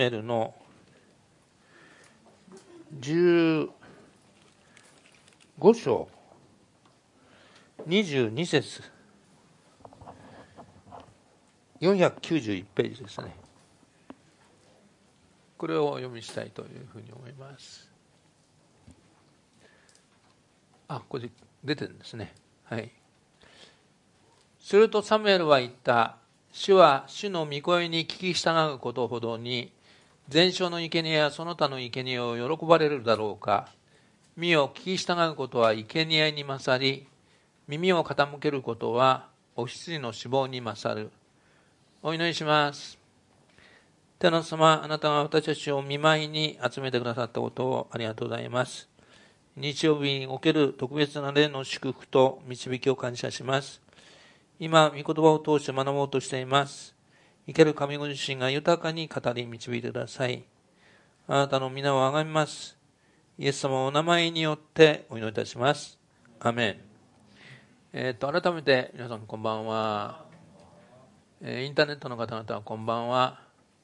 ムエルの15章22節491ページですね。これをお読みしたいというふうに思います。これ出てるんですね。はい。するとサムエルは言った。主は主の御声に聞き従うことほどに全焼の生贄やその他の生贄を喜ばれるだろうか。見よ、聞き従うことは生贄に勝り、耳を傾けることはお羊の脂肪に勝る。お祈りします。天の様、あなたが私たちを御前に集めてくださったことをありがとうございます。日曜日における特別な霊の祝福と導きを感謝します。今、御言葉を通して学ぼうとしています。生ける神ご自身が豊かに語り導いてください。あなたの皆をあがめます。イエス様のお名前によってお祈りいたします。アメン。改めて皆さんこんばんは。インターネットの方々はこんばんは。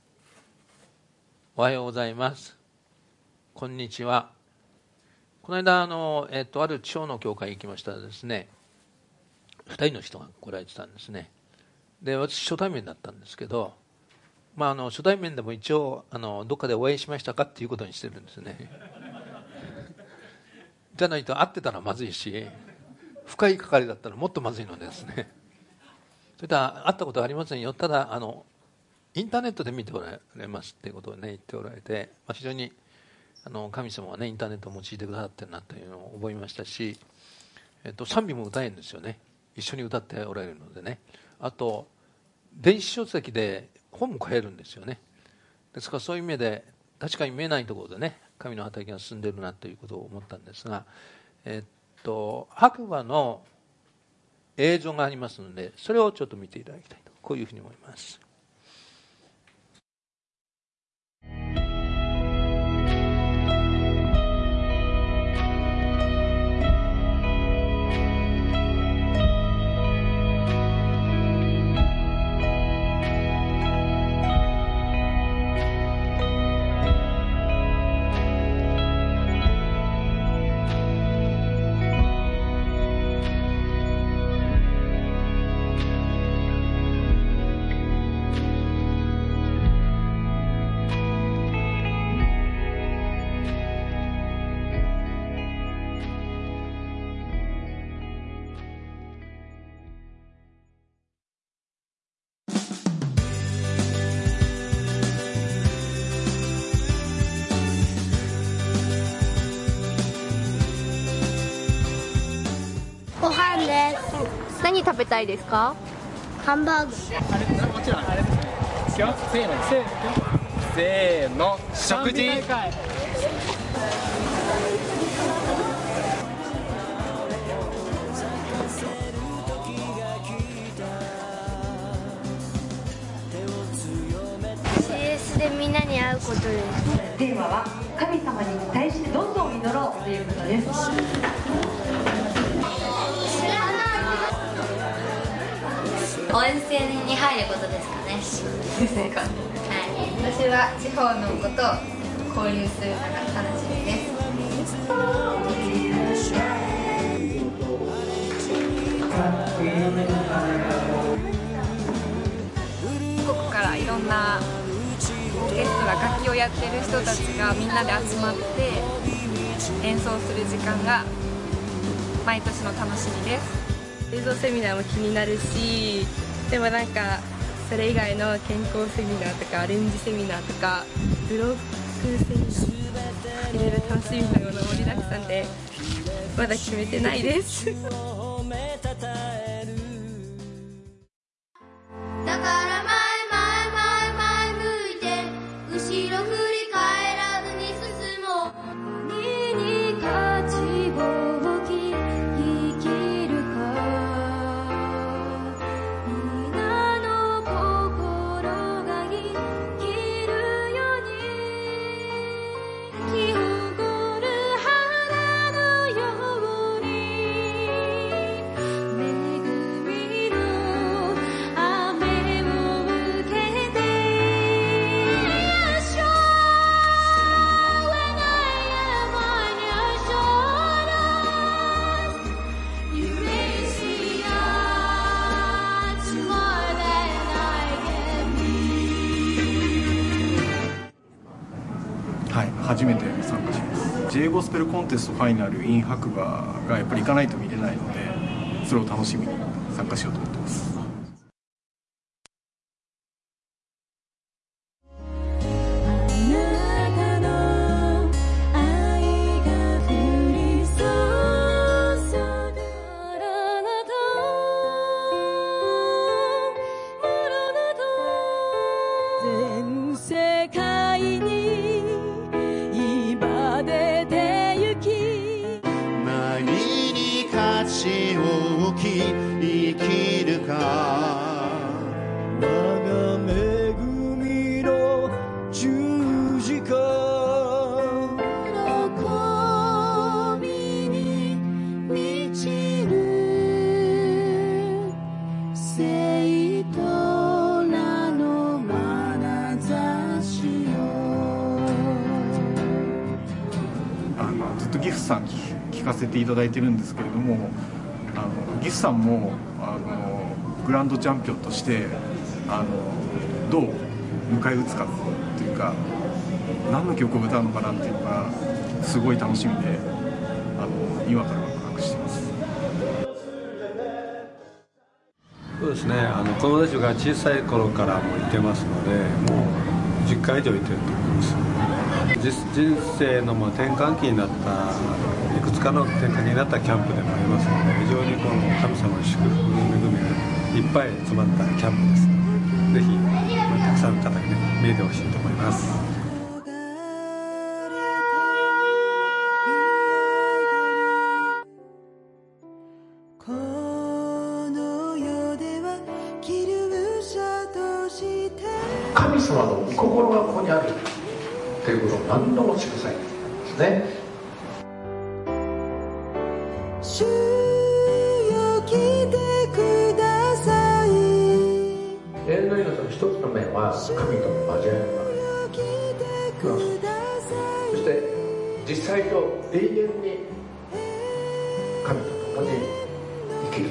おはようございます。こんにちは。この間ある地方の教会に行きましたらですね、2人の人が来られてたんですね。で、私初対面だったんですけど、初対面でも一応どっかでお会いしましたかっていうことにしてるんですね。じゃないと会ってたらまずいし、深い関わりだったらもっとまずいのですね。それから会ったことはありませんよ。ただインターネットで見ておられますっていうことをね言っておられて、非常に神様はねインターネットを用いてくださってるなというのを覚えましたし、賛美も歌えるんですよね。一緒に歌っておられるのでね。あと電子書籍で本も買えるんですよね。ですからそういう意味で確かに見えないところでね神の働きが進んでいるなということを思ったんですが、白馬の映像がありますので、それをちょっと見ていただきたいと、こういうふうに思います。 ご飯です。 何食べたいですか？ ハンバーグ。 もちろんせーの食事。 CS でみんなに会うことです。 テーマは神様に対してどんどん祈ろうということです。 温泉に入ることですかね。 正解。 私は地方の子と交流するのが楽しみです。 各国からいろんなオーケストラ、楽器をやってる人たちがみんなで集まって演奏する時間が毎年の楽しみです。 映像セミナーも気になるし、でもそれ以外の健康セミナーとかアレンジセミナーとかブロックセミナー、いろいろ楽しみなもの盛りだくさんでまだ決めてないです。 だから前向いて後ろ振り返らずに進もう。何に価値を置き生きるか。皆の心が生きるように咲き誇る花のように目はい、初めて参加します。 J ゴスペルコンテストファイナル in 白馬がやっぱり行かないと見れないので、それを楽しみに参加しようと思ってます。ずっとギフさんに聞かせていただいてるんですけれども、ギフさんもグランドチャンピオンとしてどう迎え撃つかっていうか、何の曲を歌うのかなっていうのがすごい楽しみで、今からワクワクしています。 そうですね、子供たちが小さい頃からもいてますので、もう10回以上いてると思います。人生の転換期になった、いくつかの転換期になったキャンプでもありますので、非常にこの神様の祝福の恵みがいっぱい詰まったキャンプです。ぜひたくさんの方にね、見えてほしいと思います。 神様の御心がここにあるということを何度も祝祭ですね。主よ来てください。永遠の命の一つの面は神との交わりの中です。そして実際と永遠に神と共に生きるんです。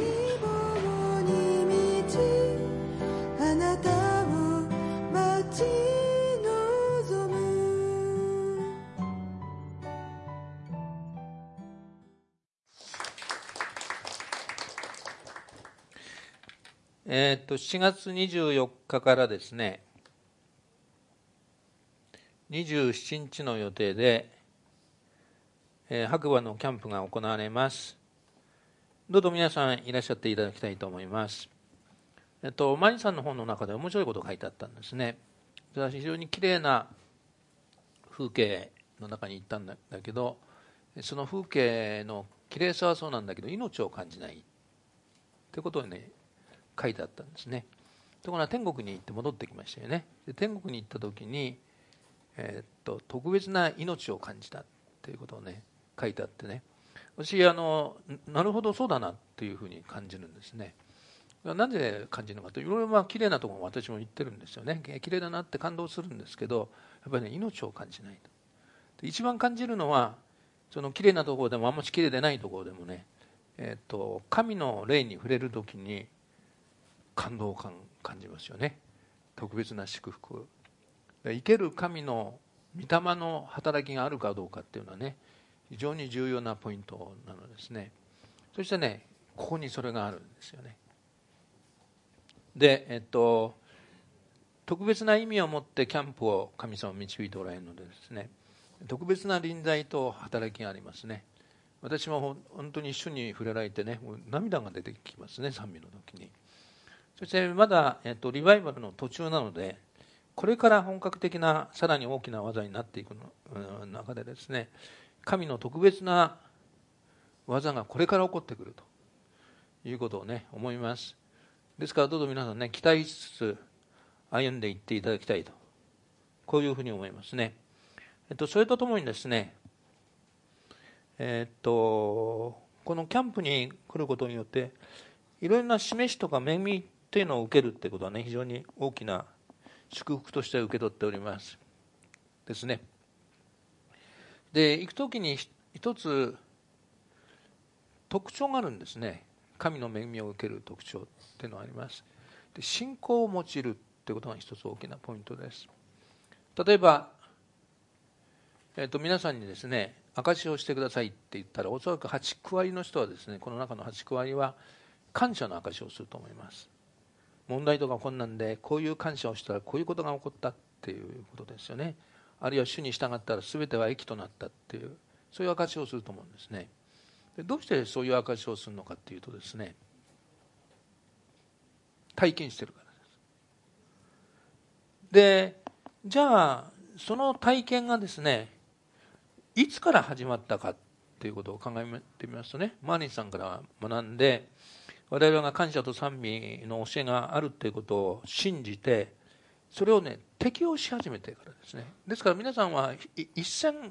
7月24日からですね、27日の予定で、白馬のキャンプが行われます。どうぞ皆さんいらっしゃっていただきたいと思います。マリさんの本の中で面白いことが書いてあったんですね。非常にきれいな風景の中に行ったんだけど、その風景のきれいさはそうなんだけど、命を感じないということをね、書いてあったんですね。ところが天国に行って戻ってきましたよね。で天国に行った時に、特別な命を感じたということをね書いてあってね、私なるほどそうだなというふうに感じるんですね。なぜ感じるのかと、いろいろ綺麗なところも私も言ってるんですよね。綺麗だなって感動するんですけど、やっぱりね命を感じないと。で一番感じるのは、その綺麗なところでもあんまり綺麗でないところでもね、神の霊に触れる時に感動を感じますよね。特別な祝福、生ける神の御霊の働きがあるかどうかっていうのはね、非常に重要なポイントなのですね。そしてね、ここにそれがあるんですよね。で、特別な意味を持ってキャンプを神様導いておられるのでですね、特別な臨在と働きがありますね。私も本当に主に触れられてね、もう涙が出てきますね、賛美の時に。そしてまだ、リバイバルの途中なので、これから本格的なさらに大きな技になっていく中でですね、神の特別な技がこれから起こってくるということをね思います。ですからどうぞ皆さんね、期待しつつ歩んでいっていただきたいと、こういうふうに思いますね。それとともにですね、このキャンプに来ることによっていろいろな示しとか恵みというのを受けるということはね、非常に大きな祝福として受け取っておりますですね。で行くときに一つ特徴があるんですね。神の恵みを受ける特徴っていうのがあります。で信仰を用いるということが一つ大きなポイントです。例えば皆さんにですね、証しをしてくださいって言ったら、おそらく8、9割の人はですね、この中の8、9割は感謝の証しをすると思います。問題とか困難で、こういう感謝をしたらこういうことが起こったっていうことですよね。あるいは主に従ったら全ては益となったっていう、そういう証しをすると思うんですね。でどうしてそういう証しをするのかっていうとですね、体験してるからです。で、じゃあその体験がですね、いつから始まったかっていうことを考えてみますとね、マーリンさんから学んで、我々が感謝と賛美の教えがあるということを信じて、それをね、適用し始めてからですね。ですから皆さんは一線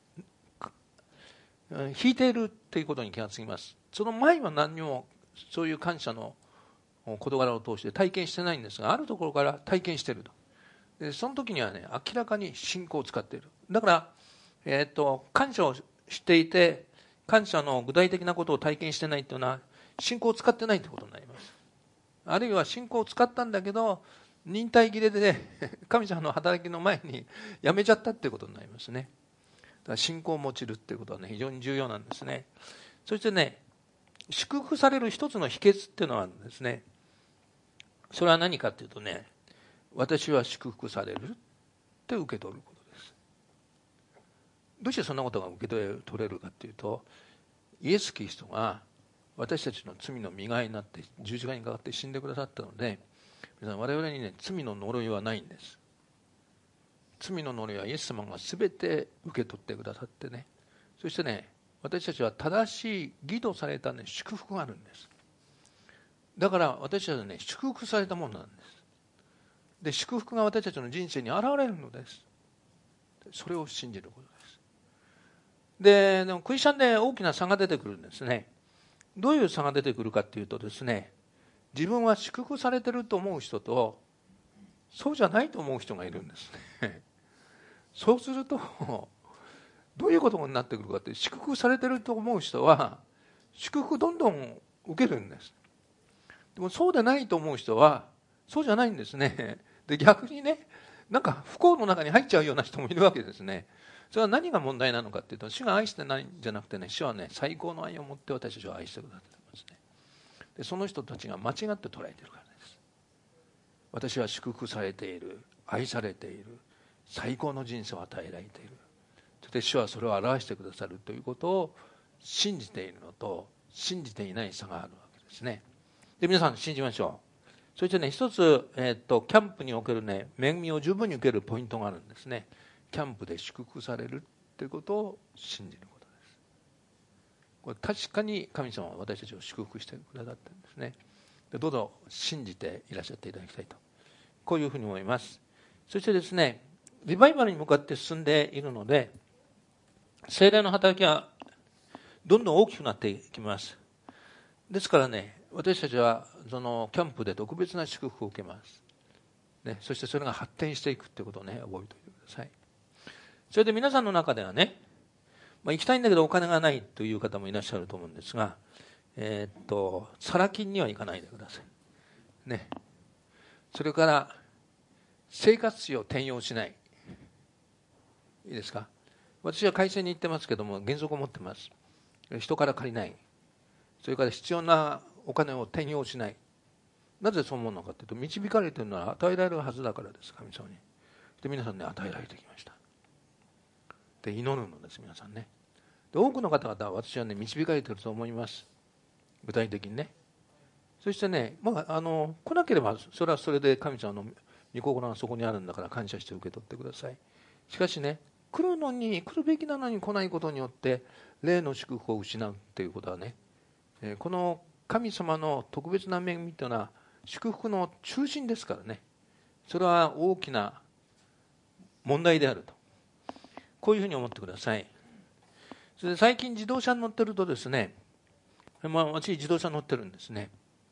引いているということに気がつきます。その前は何にもそういう感謝の事柄を通して体験してないんですが、あるところから体験していると。でその時にはね、明らかに信仰を使っている。だから、感謝をしていて、感謝の具体的なことを体験してないというのは、信仰を使ってないということになります。あるいは信仰を使ったんだけど、忍耐切れで神様の働きの前にやめちゃったということになりますね。だから信仰を持ちるということはね、非常に重要なんですね。そしてね、祝福される一つの秘訣っていうのはですね、それは何かというとね、私は祝福されるって受け取ることです。どうしてそんなことが受け取れるかというと、イエス・キリストが私たちの罪の身代わりになって十字架にかかって死んでくださったので、皆さん我々にね、罪の呪いはないんです。罪の呪いはイエス様が全て受け取ってくださってね、そしてね、私たちは正しい義とされた、ね、祝福があるんです。だから私たちはね、祝福されたものなんです。で、祝福が私たちの人生に現れるのです。それを信じることです。でもクリスチャンで大きな差が出てくるんですね。どういう差が出てくるかというとですね、自分は祝福されてると思う人とそうじゃないと思う人がいるんですね。そうするとどういうことになってくるかって、祝福されてると思う人は祝福どんどん受けるんです。でもそうでないと思う人はそうじゃないんですね。で、逆にね、なんか不幸の中に入っちゃうような人もいるわけですね。それは何が問題なのかっていうと、主が愛してないんじゃなくてね、主はね、最高の愛を持って私たちを愛してくださってますね。で、その人たちが間違って捉えているからです。私は祝福されている、愛されている、最高の人生を与えられている。で、主はそれを表してくださるということを信じているのと信じていない差があるわけですね。で、皆さん信じましょう。そしてね、一つ、キャンプにおけるね、恵みを十分に受けるポイントがあるんですね。キャンプで祝福されるということを信じることです。これ確かに神様は私たちを祝福してくださってるんですね。で、どうぞ信じていらっしゃっていただきたいと、こういうふうに思います。そしてですね、リバイバルに向かって進んでいるので、聖霊の働きはどんどん大きくなっていきます。ですからね、私たちはそのキャンプで特別な祝福を受けます、ね、そしてそれが発展していくということをね、覚えておいてください。それで皆さんの中ではね、行きたいんだけどお金がないという方もいらっしゃると思うんですが、サラ金には行かないでください、ね、それから生活費を転用しない。いいですか。私は会社に行ってますけども、原則を持ってます。人から借りない。それから必要なお金を転用しない。なぜそう思うのかというと、導かれているのは与えられるはずだからです。神様に。で、皆さんね、与えられてきました。で、祈るのです、皆さんね。で、多くの方々は私はね、導かれていると思います。具体的にね。そしてね、来なければそれはそれで神様の御心がそこにあるんだから感謝して受け取ってください。しかしね、来るべきなのに来ないことによって霊の祝福を失うということはね、この神様の特別な恵みというのは祝福の中心ですからね、それは大きな問題であると、こういうふうに思ってください。それで最近自動車に乗ってるとですね、私自動車乗ってるんですね。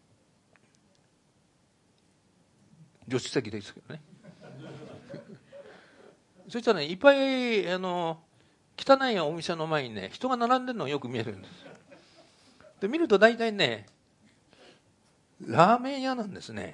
助手席ですけどね。そしたらね、いっぱい汚いお店の前にね、人が並んでるのがよく見えるんです。で、見ると大体ね、ラーメン屋なんですね。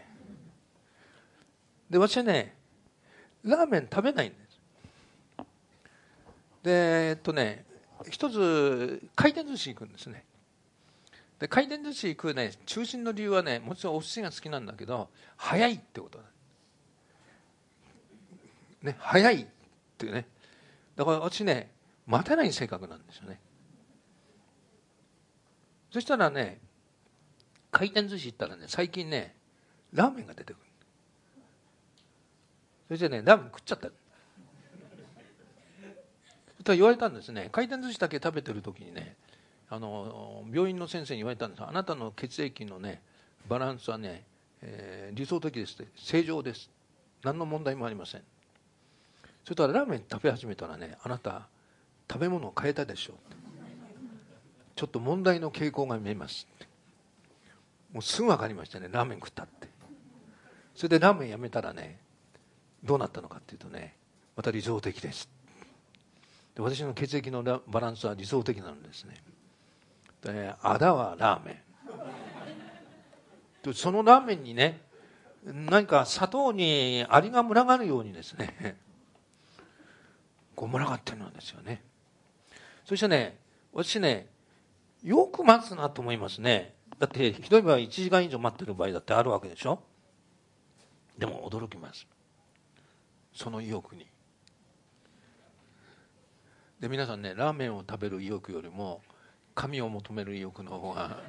で、私はね、ラーメン食べないんです。 で一つ回転寿司行くんですね。で回転寿司行くね中心の理由はね、もちろんお寿司が好きなんだけど早いってことだね。早いっていうね。だから私ね待てない性格なんですよね。そしたらね回転寿司行ったらね最近ねラーメンが出てくる。それでねラーメン食っちゃった。そしたら言われたんですね。回転寿司だけ食べてる時にね病院の先生に言われたんです。あなたの血液のねバランスはね、理想的ですって、正常です、何の問題もありません。そしたらラーメン食べ始めたらね、あなた食べ物を変えたでしょうって、ちょっと問題の傾向が見えますって。もうすぐ分かりましたね、ラーメン食ったって。それでラーメンやめたらねどうなったのかっていうとね、また理想的です。で私の血液のバランスは理想的なんですね。であだはラーメンで、そのラーメンにね何か砂糖にアリが群がるようにですねこう群がってるんですよね。そしてね私ねよく待つなと思いますね。だってひどい場合1時間以上待ってる場合だってあるわけでしょ。でも驚きます、その意欲に。で皆さんね、ラーメンを食べる意欲よりも神を求める意欲の方が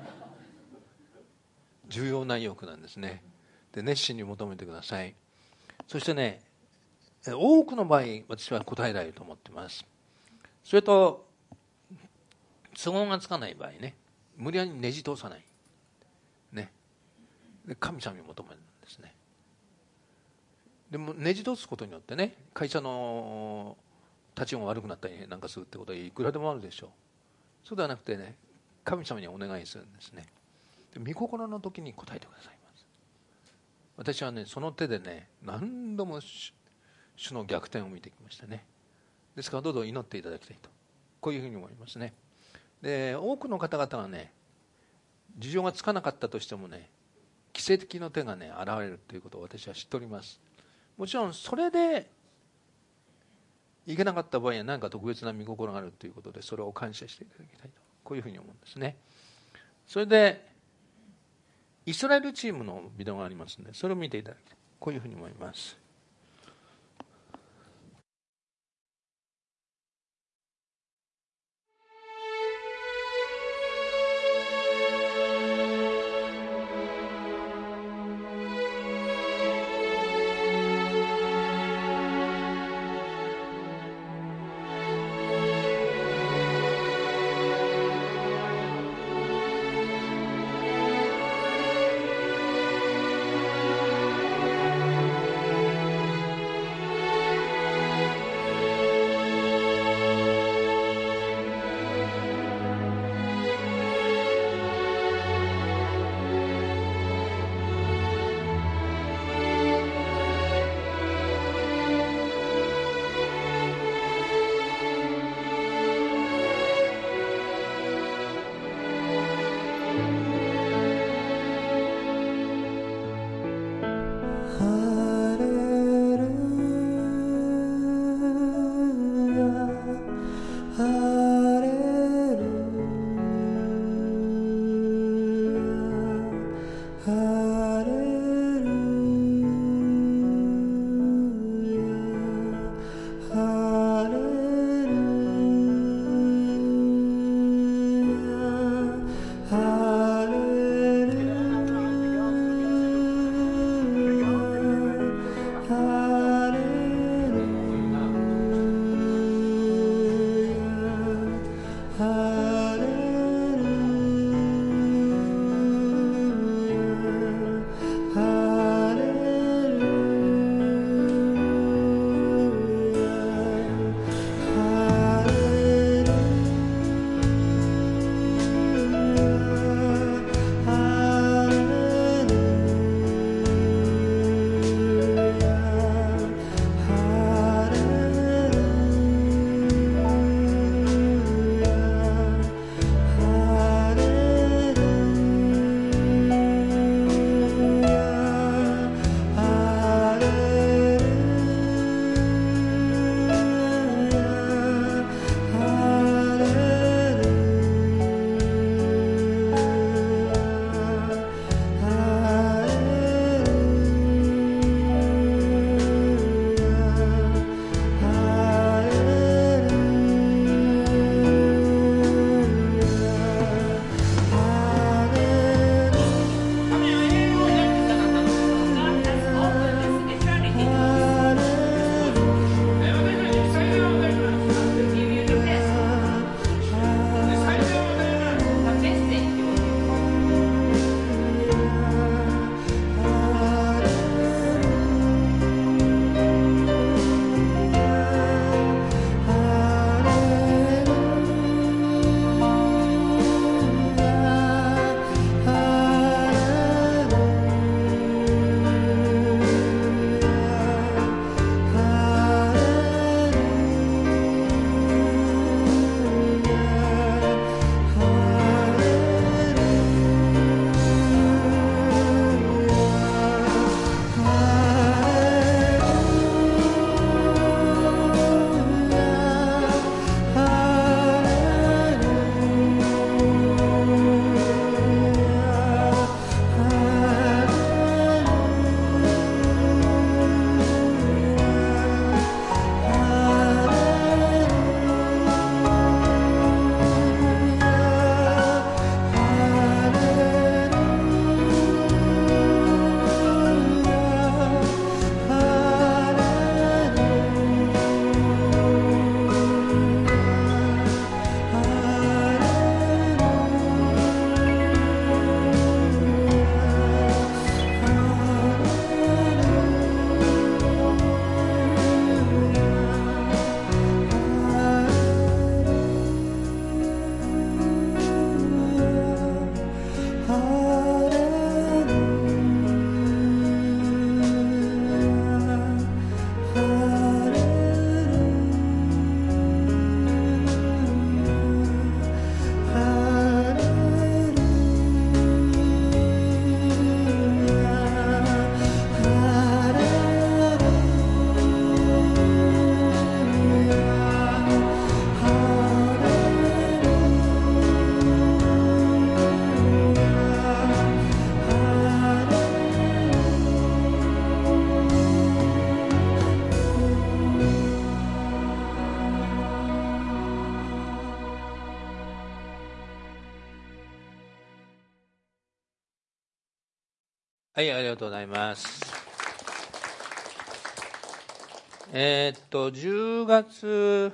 重要な意欲なんですね。で熱心に求めてください。そしてね多くの場合私は答えられると思っています。それと都合がつかない場合ね、無理やりねじ通さないね、で神様に求めるんですね。でもねじ通すことによってね会社の立ちが悪くなったりなんかするってことはいくらでもあるでしょう。そうではなくてね、神様にお願いするんですね。で御心の時に答えてくださいます。私はねその手でね何度も主の逆転を見てきましたね。ですからどうぞ祈っていただきたいと、こういうふうに思いますね。で多くの方々がね事情がつかなかったとしてもね奇跡的な手がね現れるということを私は知っております。もちろんそれでいけなかった場合には何か特別な御心があるということで、それを感謝していただきたいと、こういうふうに思うんですね。それでイスラエルチームのビデオがありますので、それを見ていただきたい、こういうふうに思います。 はい、ありがとうございます。10月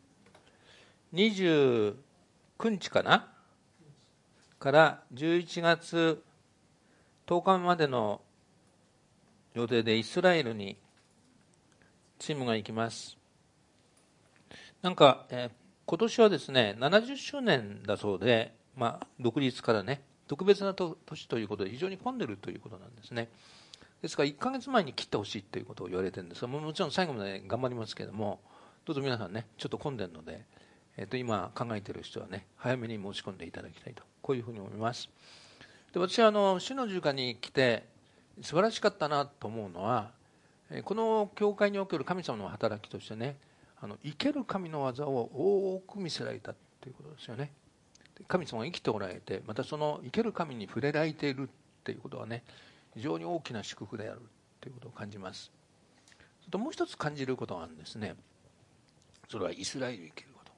29日かなから11月10日までの予定でイスラエルにチームが行きます。なんか、今年はですね70周年だそうで、独立からね特別な年ということで非常に混んでるということなんですね。ですから1ヶ月前に切ってほしいということを言われてるんですが、もちろん最後まで頑張りますけれども、どうぞ皆さんねちょっと混んでるので、今考えている人はね早めに申し込んでいただきたいと、こういうふうに思います。で、私は主の十架に来て素晴らしかったなと思うのは、この教会における神様の働きとしてね、生ける神の技を多く見せられたということですよね。神様が生きておられて、またその生ける神に触れられているということはね、非常に大きな祝福であるということを感じます。それともう一つ感じることがあるんですね。それはイスラエルに生きること、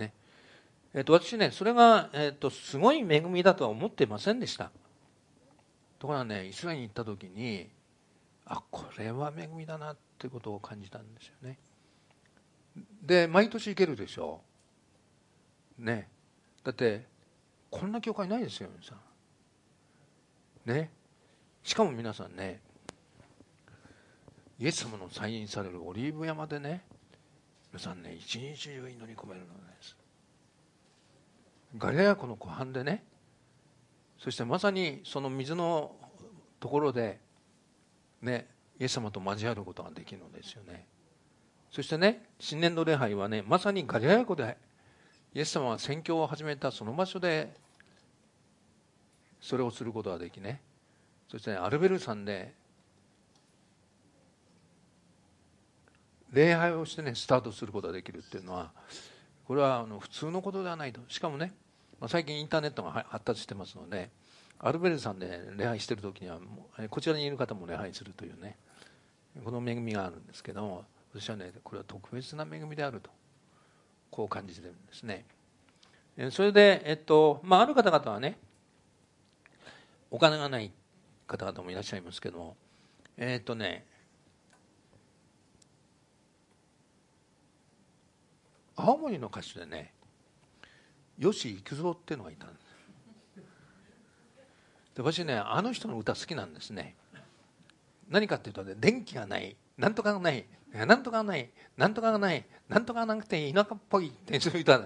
ね。私ねそれが、すごい恵みだとは思っていませんでした。ところがねイスラエルに行った時に、これは恵みだなということを感じたんですよね。で、毎年行けるでしょうね。だってこんな教会ないですよ皆さんね。しかも皆さんね、イエス様の再臨されるオリーブ山でね、皆さんね一日中祈り込めるのです。ガリラヤ湖の湖畔でね、そしてまさにその水のところでね、イエス様と交わることができるのですよね。そしてね、新年度礼拝はね、まさにガリラヤ湖でイエス様が宣教を始めたその場所でそれをすることができね、そしてね、アルベル山で礼拝をしてねスタートすることができるっていうのは、これは普通のことではないと。しかもね、最近インターネットが発達してますので、アルベル山で礼拝している時にはこちらにいる方も礼拝するというね、この恵みがあるんですけども、私はねこれは特別な恵みであるとこう感じてるんですね。それで、ある方々はねお金がない方々もいらっしゃいますけども、青森の歌手でね吉幾三っていうのがいたんです。で、私ねあの人の歌好きなんですね。何かっていうとね、電気がない、なんとかがない、なんとかがない、なんとかがない、なんとかがなくて田舎っぽいってそういう歌だ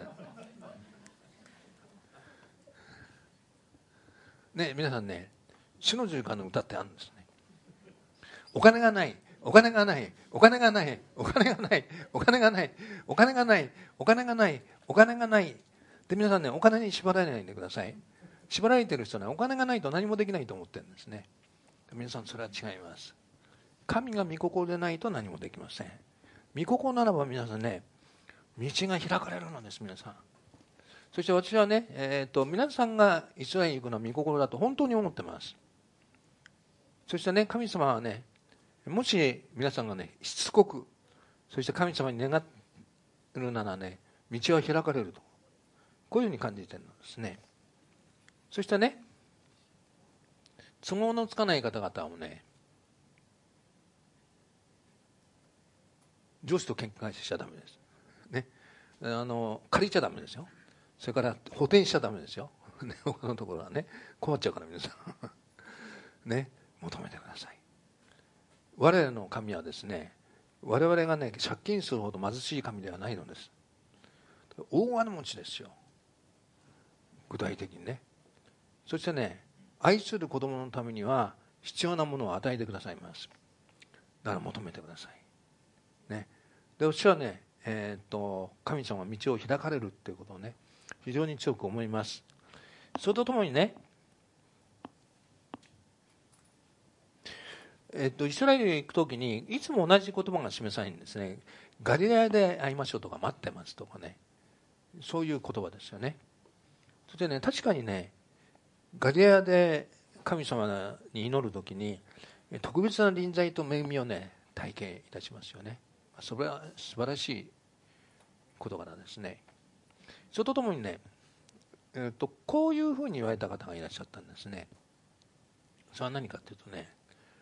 ね。皆さんね、主の十架の歌ってあるんですね。お金がない、お金がない、お金がない、お金がない、お金がない、お金がない、お金がない、お金がない。で、皆さんね、お金に縛られないでください。縛られている人はね、お金がないと何もできないと思ってるんですね。皆さんそれは違います。神が御心でないと何もできません。御心ならば皆さんね、道が開かれるのです。皆さん。そして私はね、皆さんがイスラエルに行くのは御心だと本当に思ってます。そしてね、神様はね、もし皆さんがねしつこく、そして神様に願るならね、道は開かれると、こういうふうに感じているんですね。そしてね、都合のつかない方々をね、上司と喧嘩しちゃダメですね。借りちゃダメですよ。それから補填しちゃダメですよ。ね、他のところはね困っちゃうから皆さんね、求めてください。我々の神はですね、我々がね借金するほど貧しい神ではないのです。大金持ちですよ、具体的にね。そしてね、愛する子供のためには必要なものを与えてくださいます。だから求めてくださいね。で、私はね、神様が道を開かれるっていうことをね非常に強く思います。それとともにね、イスラエルに行くときにいつも同じ言葉が示されるんですね。ガリラヤで会いましょうとか、待ってますとかね、そういう言葉ですよね。そしてね、確かにね、ガリラヤで神様に祈るときに特別な臨在と恵みをね体験いたしますよね。それは素晴らしい事柄ですね。それとともにね、こういうふうに言われた方がいらっしゃったんですね。 それは何かというとね、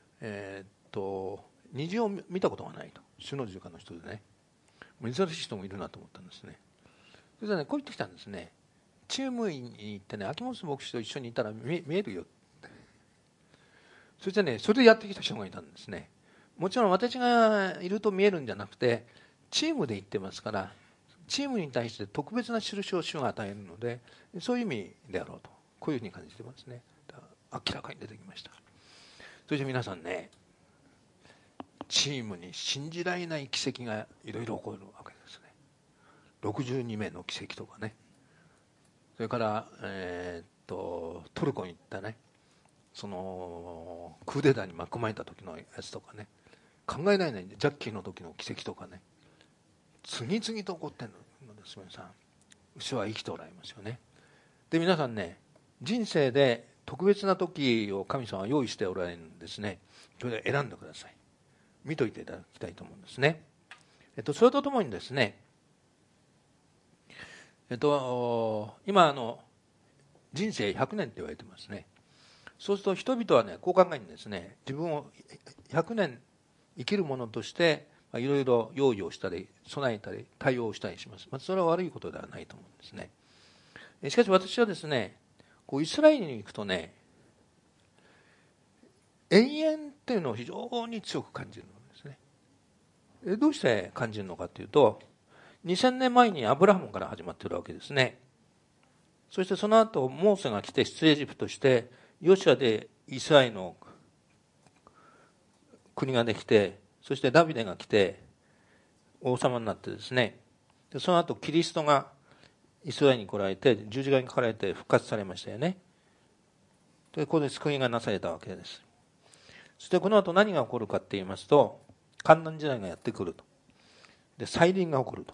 虹を見たことがないと、主の十字架の人でね、珍しい人もいるなと思ったんですね。それでね、こう言ってきたんですね。チームに行ってね、秋元牧師と一緒にいたら見えるよって。そしてね、それでやってきた人がいたんですね。もちろん私がいると見えるんじゃなくて、チームで行ってますから、チームに対して特別な印を主が与えるので、そういう意味であろうと、こういうふうに感じてますね。明らかに出てきました。そして皆さんね、チームに信じられない奇跡がいろいろ起こるわけですね。62名の奇跡とかね、それから、トルコに行ったね、そのクーデターに巻き込まれた時のやつとかね、考えられないんで、ジャッキーの時の奇跡とかね、次々と起こってるのです。皆さん、主は生きておられますよね。で、皆さんね、人生で特別な時を神様は用意しておられるんですね。それで選んでください。見といていただきたいと思うんですね。それとともにですね、今人生100年って言われてますね。そうすると人々はね、こう考えるんですね。自分を100年生きるものとしていろいろ用意をしたり備えたり対応したりします。それは悪いことではないと思うんですね。しかし私はですね、イスラエルに行くとね、永遠っていうのを非常に強く感じるんですね。どうして感じるのかというと、2000年前にアブラハムから始まっているわけですね。そしてその後モーセが来て出エジプトして、ヨシュアでイスラエルの国ができて、そしてダビデが来て王様になってですね、でその後キリストがイスラエルに来られて十字架にかかられて復活されましたよね。でここで救いがなされたわけです。そしてこの後何が起こるかって言いますと、患難時代がやってくると。で再臨が起こると。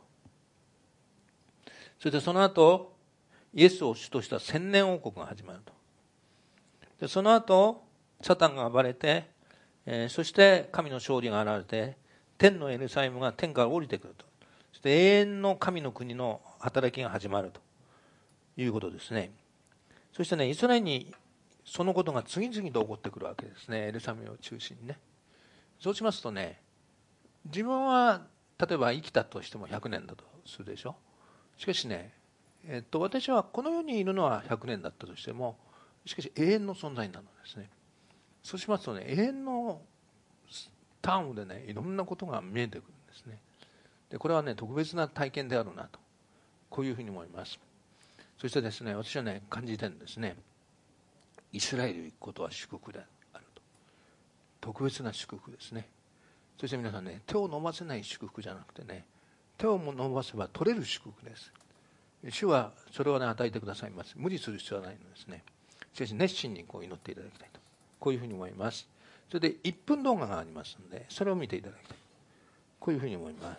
そしてその後イエスを主とした千年王国が始まると。でその後サタンが暴れて、そして神の勝利が現れて、天のエルサレムが天から降りてくると。そして永遠の神の国の働きが始まるということですね。そしてね、イスラエルにそのことが次々と起こってくるわけですね。エルサレムを中心にね。そうしますとね、自分は例えば生きたとしても100年だとするでしょ。しかしね、私はこの世にいるのは100年だったとしても、しかし永遠の存在になるんですね。そうしますとね、永遠のタームでね、いろんなことが見えてくるんですね。でこれはね、特別な体験であるなと、こういうふうに思います。そしてですね、私はね、感じてるんですね。イスラエルに行くことは祝福であると。特別な祝福ですね。そして皆さんね、手を伸ばせない祝福じゃなくてね、手を伸ばせば取れる祝福です。主はそれをね、与えてくださいます。無理する必要はないのですね。しかし熱心にこう祈っていただきたいと、こういうふうに思います。それで1分動画がありますので、それを見ていただきたい、こういうふうに思います。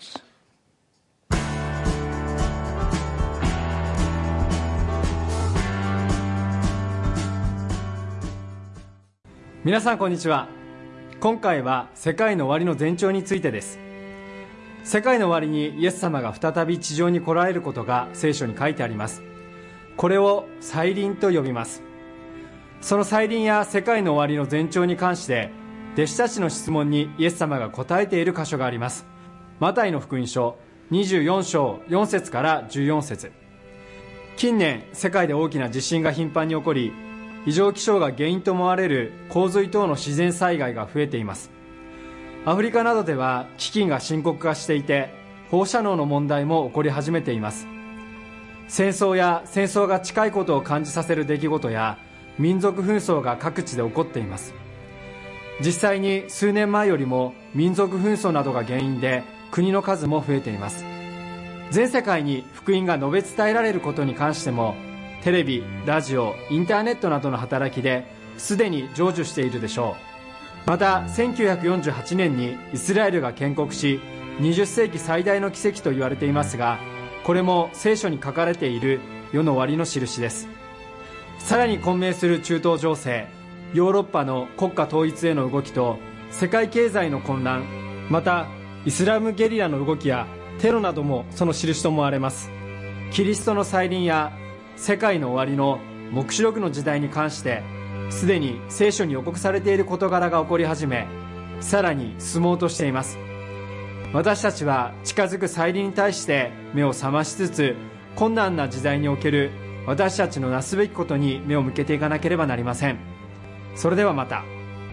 皆さんこんにちは。今回は世界の終わりの前兆についてです。世界の終わりにイエス様が再び地上に来られることが聖書に書いてあります。これを再臨と呼びます。その再臨や世界の終わりの前兆に関して弟子たちの質問にイエス様が答えている箇所があります。マタイの福音書24章4節から14節。近年世界で大きな地震が頻繁に起こり、異常気象が原因と思われる洪水等の自然災害が増えています。アフリカなどでは飢饉が深刻化していて、放射能の問題も起こり始めています。戦争や戦争が近いことを感じさせる出来事や民族紛争が各地で起こっています。実際に数年前よりも民族紛争などが原因で国の数も増えています。全世界に福音が述べ伝えられることに関しても、テレビ、ラジオ、インターネットなどの働きですでに成就しているでしょう。また1948年にイスラエルが建国し、20世紀最大の奇跡と言われていますが、これも聖書に書かれている世の終わりの印です。さらに混迷する中東情勢、ヨーロッパの国家統一への動きと世界経済の混乱、またイスラムゲリラの動きやテロなどもその印と思われます。キリストの再臨や世界の終わりの黙示録の時代に関してすでに聖書に予告されている事柄が起こり始め、さらに進もうとしています。私たちは近づく再臨に対して目を覚ましつつ、困難な時代における私たちのなすべきことに目を向けていかなければなりません。それではまた。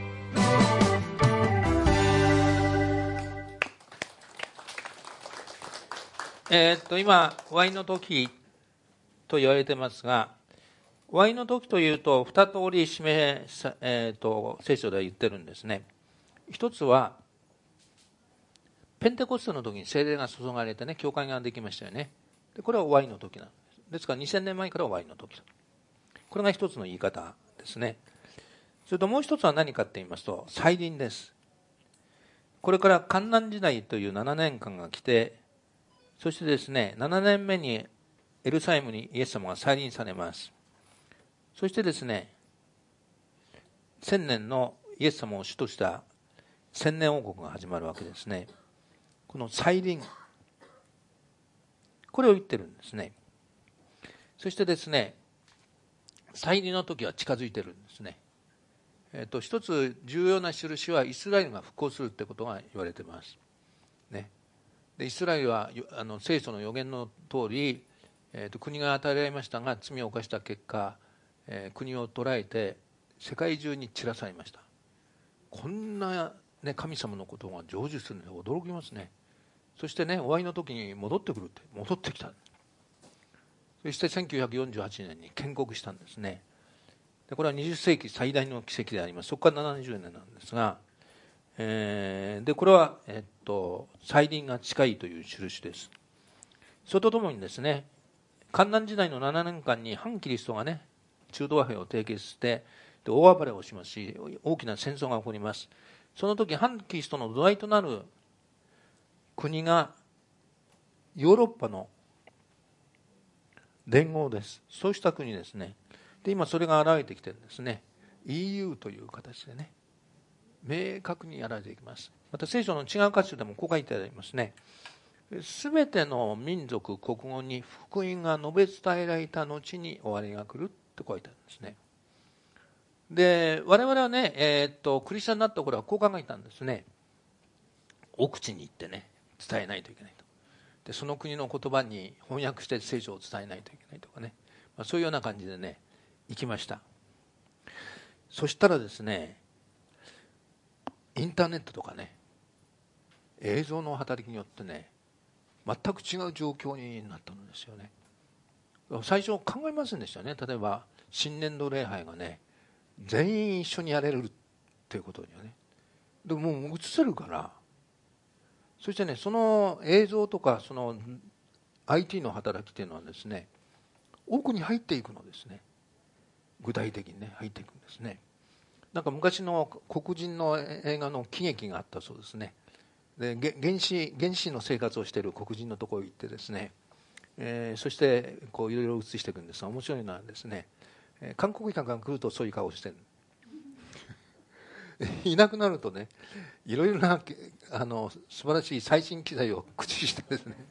今終わりの時と言われてますが、終わりの時というと2通り聖書では言ってるんですね。一つはペンテコステの時に聖霊が注がれてね、教会ができましたよね。でこれは終わりの時なんです。ですから2000年前から終わりの時だ。これが一つの言い方ですね。それともう一つは何かと言いますと、再臨です。これから患難時代という7年間が来て、そしてですね、7年目にエルサレムにイエス様が再臨されます。そしてですね、1000年のイエス様を主とした1000年王国が始まるわけですね。この再臨、これを言ってるんですね。そしてですね、再臨の時は近づいてるんですね。一つ重要な印はイスラエルが復興するってことが言われてます。ね。でイスラエルは聖書の予言の通り、国が与えられましたが、罪を犯した結果、国を捉えて世界中に散らされました。こんな、ね、神様のことが成就するので驚きますね。そしてね、終わりの時に戻ってくるって、戻ってきた。そして1948年に建国したんですね。でこれは20世紀最大の奇跡であります。そこから70年なんですが、でこれは、再臨が近いという印です。それとともにですね、患難時代の7年間に反キリストがね、中東和平を締結してで大暴れをしますし、大きな戦争が起こります。その時反キリストの土台となる国がヨーロッパの連合です。そうした国ですね。で今それが現れてきてるんですね。 EU という形でね、明確にやられていきます。また聖書の違う箇所でもこう書いてありますね。すべての民族国語に福音が述べ伝えられた後に終わりが来るって書いてあるんですね。で我々はね、クリスチャンになった頃はこう考えたんですね。奥地に行ってね、伝えないといけないと。でその国の言葉に翻訳して聖書を伝えないといけないとかね、そういうような感じでね行きました。そしたらですね、インターネットとかね、映像の働きによってね、全く違う状況になったんですよね。最初考えませんでしたね。例えば新年度礼拝がね、全員一緒にやれるっていうことにはね。でももう映せるから、そしてね、その映像とかその IT の働きっていうのはですね、奥に入っていくのですね。具体的にね入っていくんですね。なんか昔の黒人の映画の喜劇があったそうですね。で原始の生活をしている黒人のところに行ってですね、そしてこういろいろ映していくんですが、面白いのはですね、韓国人が来るとそういう顔をしてるいなくなるとね、いろいろな素晴らしい最新機材を駆使してですね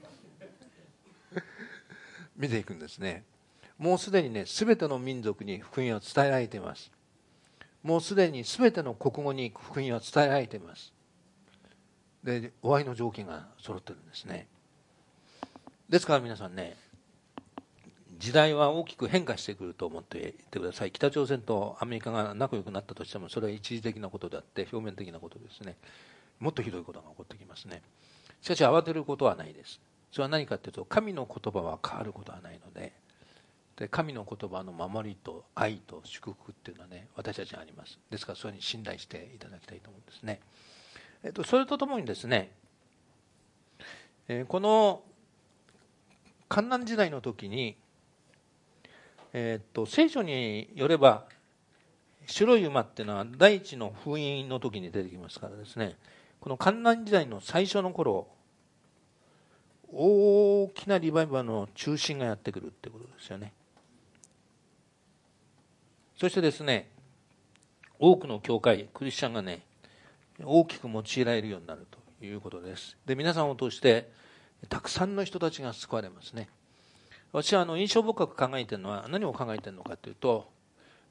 見ていくんですね。もうすでにね、すべての民族に福音は伝えられています。もうすでにすべての国語に福音は伝えられています。で終わりの条件が揃ってるんですね。ですから皆さんね、時代は大きく変化してくると思っていてください。北朝鮮とアメリカが仲良くなったとしても、それは一時的なことであって表面的なことですね。もっとひどいことが起こってきますね。しかし慌てることはないです。それは何かというと、神の言葉は変わることはないので、神の言葉の守りと愛と祝福っていうのはね、私たちにあります。ですからそれに信頼していただきたいと思うんですね。それとともにですね、この患難時代の時に、聖書によれば白い馬っていうのは第一の封印の時に出てきますからですね、この患難時代の最初の頃、大きなリバイバルの中心がやってくるってことですよね。そしてですね、多くの教会クリスチャンがね、大きく用いられるようになるということです。で皆さんを通してたくさんの人たちが救われますね。私は印象深く考えているのは、何を考えているのかというと、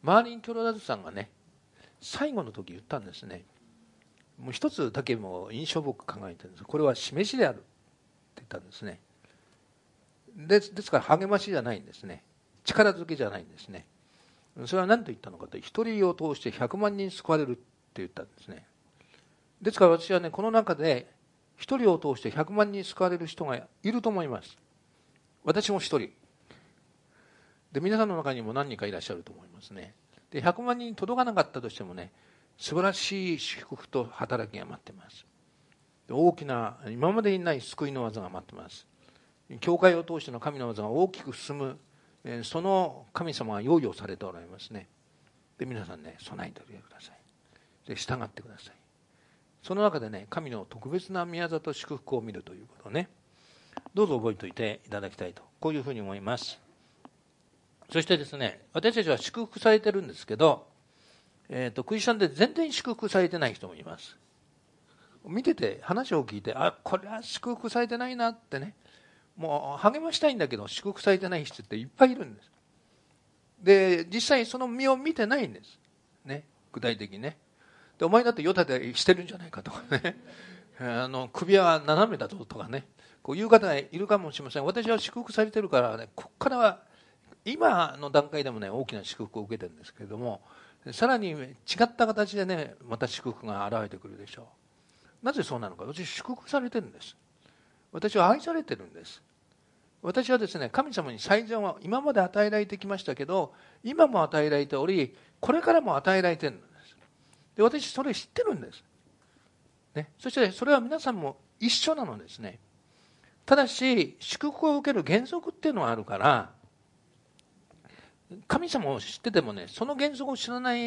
マーリン・キョロダズさんがね、最後の時言ったんですね。もう一つだけも印象深く考えてるんです。これは示しであるって言ったんですね。ですから励ましじゃないんですね。力づけじゃないんですね。それは何と言ったのかと、一人を通して100万人救われるって言ったんですね。ですから私はね、この中で一人を通して100万人救われる人がいると思います。私も一人で、皆さんの中にも何人かいらっしゃると思いますね。で、100万人に届かなかったとしてもね、素晴らしい祝福と働きが待っています。大きな今までにない救いの技が待っています。教会を通しての神の技が大きく進む、その神様が用意をされておられますね。で、皆さんね、備えておいてください。で、従ってください。その中でね、神の特別な宮座と祝福を見るということをね、どうぞ覚えておいていただきたいと、こういうふうに思います。そしてですね、私たちは祝福されてるんですけど、クリスチャンで全然祝福されてない人もいます。見てて話を聞いて、これは祝福されてないなってね、もう励ましたいんだけど祝福されてない人っていっぱいいるんです。で、実際その身を見てないんですね、具体的にね。で、お前だってよたてしてるんじゃないかとかね首は斜めだぞとかね、こういう方がいるかもしれません。私は祝福されてるからね、ここからは今の段階でもね、大きな祝福を受けてるんですけれども、さらに違った形でね、また祝福が現れてくるでしょう。なぜそうなのか。私祝福されてるんです。私は愛されてるんです。私はですね、神様に最善は今まで与えられてきましたけど、今も与えられており、これからも与えられてるんです。で、私それ知ってるんです、ね、そしてそれは皆さんも一緒なのですね。ただし祝福を受ける原則っていうのがあるから、神様を知っててもね、その原則を知らない、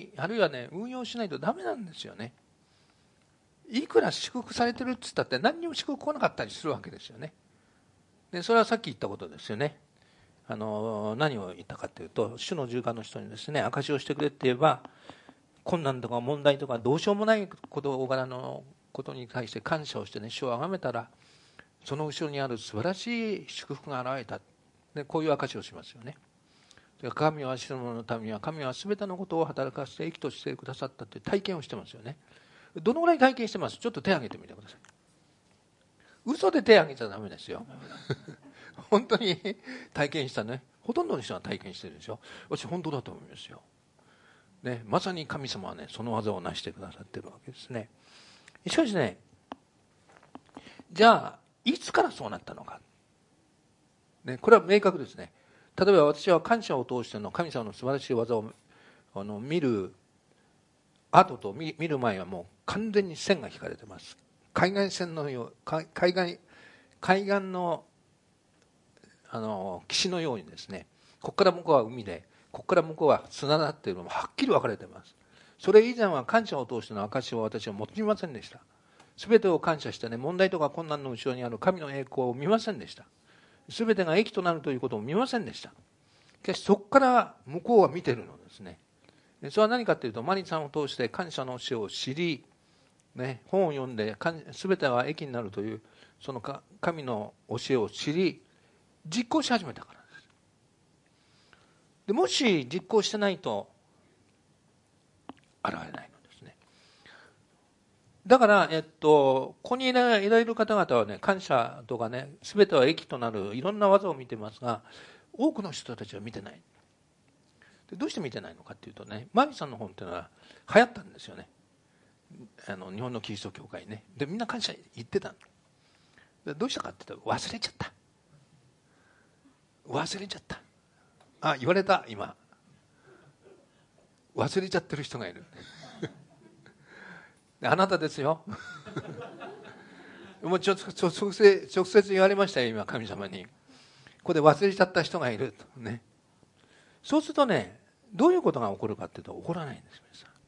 あるいはね、運用しないとダメなんですよね。いくら祝福されてるって言ったって何にも祝福来なかったりするわけですよね。で、それはさっき言ったことですよね。何を言ったかというと、主の十架の人にですね、証しをしてくれって言えば、困難とか問題とかどうしようもない事柄のことに対して感謝をしてね、主をあがめたら、その後ろにある素晴らしい祝福が現れた。で、こういう証しをしますよね。神を愛する者のためには、神は全てのことを働かせて益としてくださったという体験をしてますよね。どのぐらい体験してます？ちょっと手を挙げてみてください。嘘で手を挙げちゃダメですよ本当に体験したね。ほとんどの人は体験してるでしょ。私本当だと思いますよ、ね、まさに神様はね、その技を成してくださってるわけですね。しかしね、じゃあいつからそうなったのか、ね、これは明確ですね。例えば私は感謝を通しての神様の素晴らしい技を見る後と見る前はもう完全に線が引かれてます。海岸の岸のようにですね、ここから向こうは海で、ここから向こうは砂だっていうのもはっきり分かれてます。それ以前は感謝を通しての証を私は持ちませんでした。全てを感謝してね、問題とか困難の後ろにある神の栄光を見ませんでした。全てが益となるということを見ませんでした。しかしそこから向こうは見てるのですね。それは何かというと、マリさんを通して感謝の教えを知り、ね、本を読んで全ては益になるというその神の教えを知り、実行し始めたからです。で、もし実行してないと現れないのですね。だから、ここにいられる方々はね、感謝とかね、全ては益となるいろんな技を見てますが、多くの人たちは見てない。で、どうして見てないのかっていうとね、マリさんの本っていうのは流行ったんですよね。日本のキリスト教会ね。で、みんな感謝言ってたの。で、どうしたかって言ったら忘れちゃった。言われた。今忘れちゃってる人がいるあなたですよもう直接言われましたよ、今神様に。ここで忘れちゃった人がいるとね。そうするとね、どういうことが起こるかっていうと、起こらないんです。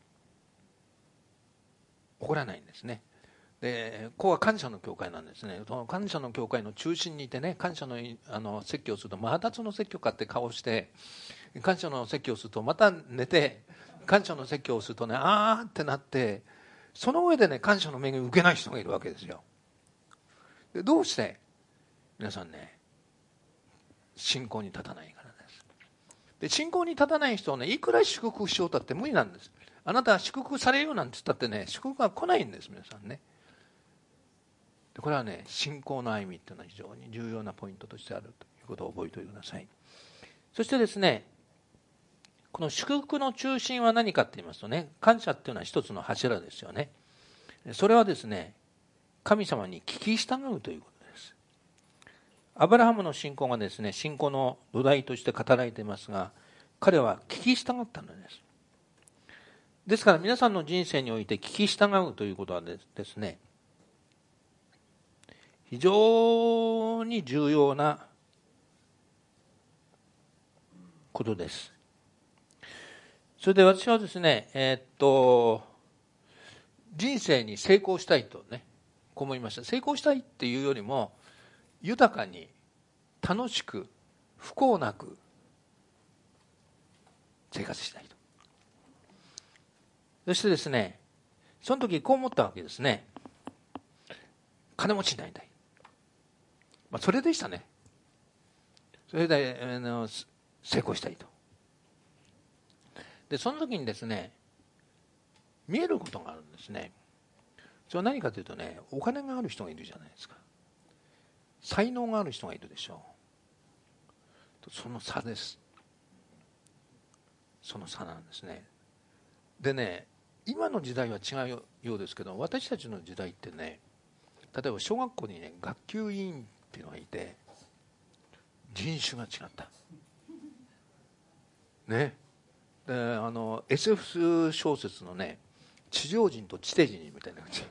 起こらないんですね。で、ここは感謝の教会なんですね。その感謝の教会の中心にいてね、感謝の説教をすると、またその説教かって顔して、感謝の説教をするとまた寝て、感謝の説教をするとね、あーってなって、その上でね、感謝の恵みを受けない人がいるわけですよ。で、どうして皆さんね、信仰に立たないからです。 で信仰に立たない人をね、いくら祝福しようとって無理なんです。あなたは祝福されようなんて言ったってね、祝福が来ないんです、皆さんね。でこれはね、信仰の歩みっていうのは非常に重要なポイントとしてあるということを覚えておいてください。そしてですね、この祝福の中心は何かって言いますとね、感謝っていうのは一つの柱ですよね。それはですね、神様に聞き従うということです。アブラハムの信仰がですね、信仰の土台として語られていますが、彼は聞き従ったのです。ですから皆さんの人生において聞き従うということはですね、非常に重要なことです。それで私はですね、人生に成功したいとね、こう思いました。成功したいっていうよりも、豊かに楽しく不幸なく生活したいと。そしてですね、その時こう思ったわけですね。金持ちになりたい。それでしたね。それで成功したいと。でその時にですね、見えることがあるんですね。それは何かというとね、お金がある人がいるじゃないですか。才能がある人がいるでしょう。その差です。その差なんですね。でね、今の時代は違うようですけど、私たちの時代ってね、例えば小学校にね、学級委員っていうのがいて、人種が違ったね。でSF 小説のね、地上人と地底人みたいな感じ、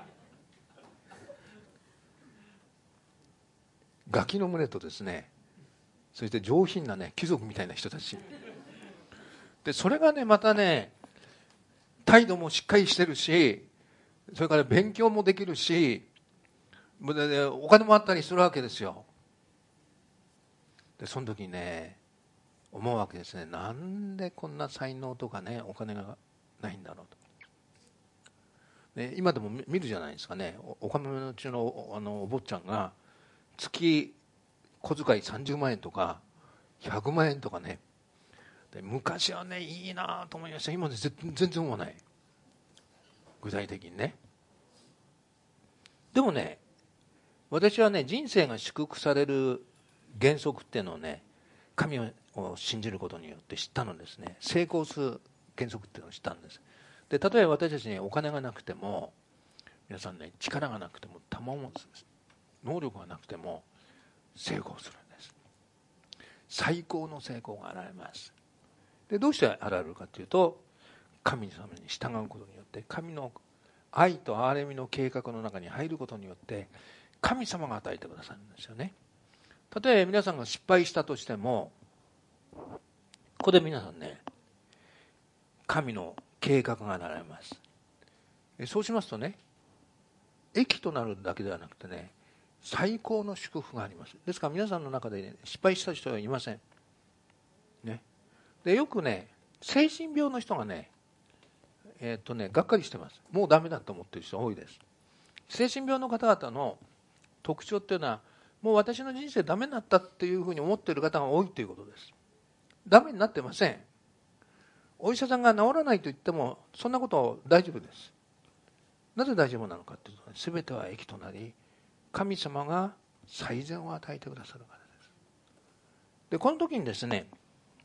ガキの群れとですね、そして上品なね、貴族みたいな人たちで、それがね、またね、態度もしっかりしてるし、それから勉強もできるし、お金もあったりするわけですよ。でその時にね、思うわけですね。なんでこんな才能とかね、お金がないんだろうと。ね、今でも見るじゃないですかね。お金持ちのお坊ちゃんが月小遣い30万円とか100万円とかね。で昔はね、いいなと思いました。今で全然思わない。具体的にね。でもね、私はね、人生が祝福される原則っていうのをね、神を信じることによって知ったのですね。成功する原則っていうのを知ったんです。で例えば私たちにお金がなくても、皆さんね、力がなくても能力がなくても成功するんです。最高の成功が現れます。でどうして現れるかというと、神様に従うことによって、神の愛と憐れみの計画の中に入ることによって神様が与えてくださるんですよね。例えば皆さんが失敗したとしても、ここで皆さんね、神の計画が現れます。そうしますとね、益となるだけではなくてね、最高の祝福があります。ですから皆さんの中で、ね、失敗した人はいません、ね、でよくね、精神病の人がね、がっかりしてます。もうダメだと思っている人多いです。精神病の方々の特徴っていうのは、もう私の人生ダメになったっていうふうに思っている方が多いということです。ダメになってません。お医者さんが治らないと言ってもそんなこと大丈夫です。なぜ大丈夫なのかというと、全ては益となり、神様が最善を与えてくださるからです。でこの時にですね、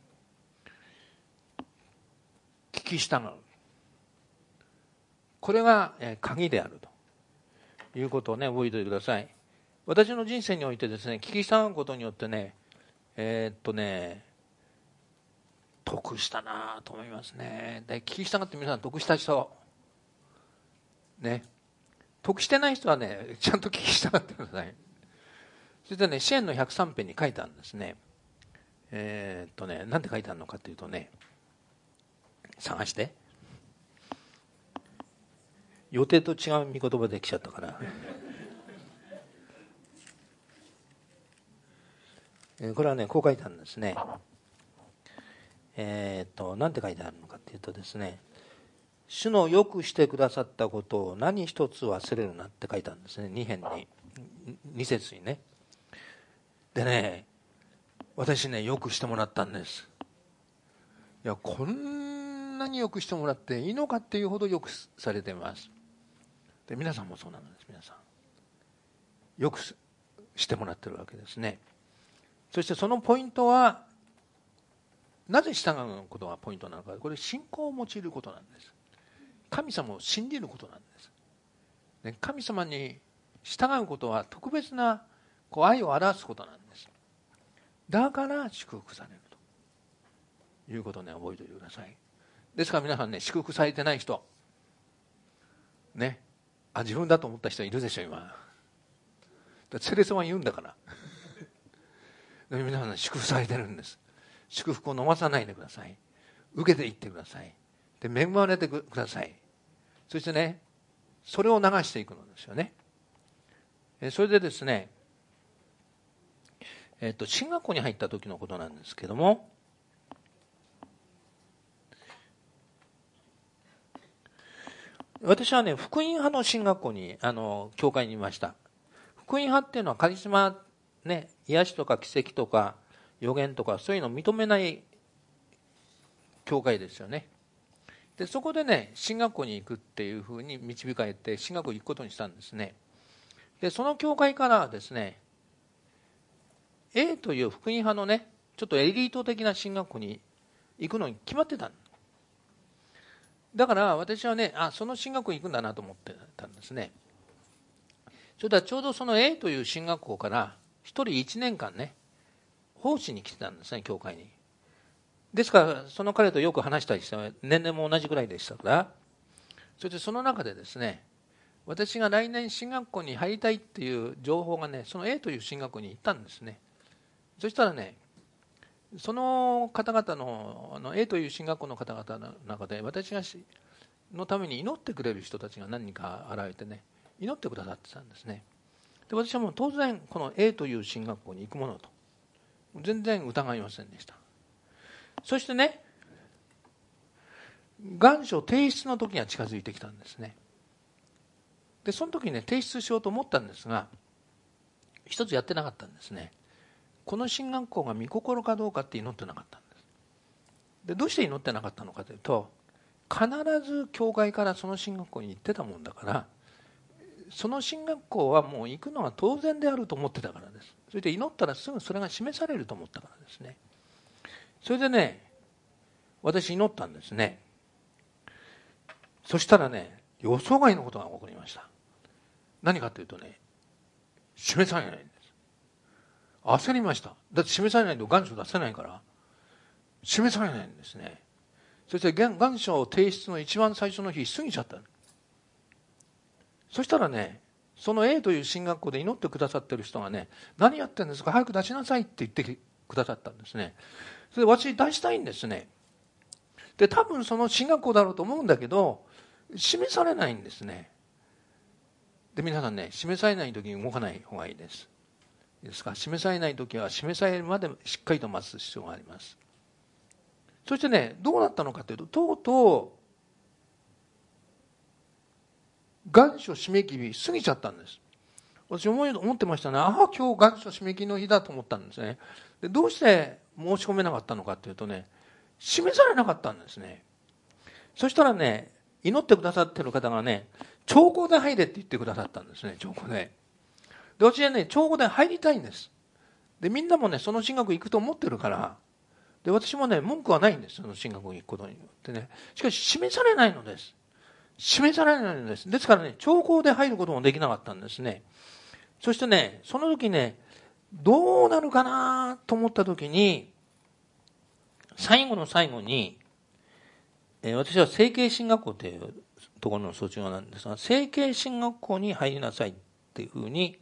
聞き従う、これが鍵であるということをね、覚えておいてください。私の人生においてですね、聞き従うことによってね、得したなと思いますね。で聞き従って皆さん得した人ね、得してない人はね、ちゃんと聞き従ってください。そしてね、詩篇の103編に書いてあるんですね。なんて書いてあるのかというとね、探して、予定と違う見言葉できちゃったからこれはね、こう書いてあるんですね。なんて書いてあるのかというとですね、主のよくしてくださったことを何一つ忘れるなって書いてあるんですね。2編に、2節にね。でね、私ね、よくしてもらったんです。 やこんなによくしてもらっていいのかっていうほどよくされています。で皆さんもそうなんです。皆さんよくしてもらってるわけですね。そしてそのポイントは、なぜ従うことがポイントなのか、これ信仰を用いることなんです。神様を信じることなんです。で神様に従うことは特別な愛を表すことなんです。だから祝福されるということをね、覚えておいてください。ですから皆さんね、祝福されてない人ね、自分だと思った人いるでしょ今。セレソは言うんだから皆さん、ね、祝福されてるんです。祝福を飲まさないでください。受けていってください。で恵まれてください。そしてね、それを流していくのですよね。それでですね、進学校に入った時のことなんですけども、私はね、福音派の進学校に教会にいました。福音派っていうのはカリスマね、癒しとか奇跡とか予言とかそういうのを認めない教会ですよね。でそこでね、進学校に行くっていうふうに導かれて進学校に行くことにしたんですね。でその教会からですね、 A という福音派のね、ちょっとエリート的な進学校に行くのに決まってた。だから私はね、その進学校に行くんだなと思ってたんですね。それではちょうどその A という進学校から一人1年間ね、奉仕に来てたんですね、教会に。ですからその彼とよく話したりして、年齢も同じぐらいでしたから、そしてその中でですね、私が来年進学校に入りたいっていう情報がね、その A という進学校に行ったんですね。そしたらね、その方々の A という進学校の方々の中で、私がのために祈ってくれる人たちが何人か現れてね、祈ってくださってたんですね。で私はもう当然この A という進学校に行くものと全然疑いませんでした。そしてね、願書提出の時が近づいてきたんですね。でその時にね、提出しようと思ったんですが、一つやってなかったんですね。この進学校が御心かどうかって祈ってなかったんです。でどうして祈ってなかったのかというと、必ず教会からその進学校に行ってたもんだから、その進学校はもう行くのが当然であると思ってたからです。それで祈ったらすぐそれが示されると思ったからですね。それでね、私祈ったんですね。そしたらね、予想外のことが起こりました。何かというとね、示されないんです。焦りました。だって示されないと願書出せないから示されないんですね。そして願書提出の一番最初の日過ぎちゃった。そしたらね、その A という進学校で祈ってくださってる人がね、何やってるんですか、早く出しなさいって言ってくださったんですね。それで私出したいんですね。で多分その進学校だろうと思うんだけど、示されないんですね。で皆さんね、示されない時に動かない方がいいです。ですから示されない時は示されるまでしっかりと待つ必要があります。そしてね、どうなったのかというと、とうとう願書締め切り過ぎちゃったんです。私思ってましたね。今日願書締め切りの日だと思ったんですね。でどうして申し込めなかったのかというとね、示されなかったんですね。そしたらね、祈ってくださってる方がね、長考で入れって言ってくださったんですね。長考で。で私はね、長考で入りたいんです。でみんなもね、その進学行くと思ってるから、で私もね、文句はないんです。その進学に行くことによってね。しかし示されないのです。示されないのです。ですからね、長考で入ることもできなかったんですね。そしてね、その時ね、どうなるかなと思った時に、最後の最後に、私は成蹊進学校というところの卒業なんですが、成蹊進学校に入りなさいっていうふうに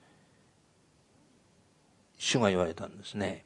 主が言われたんですね。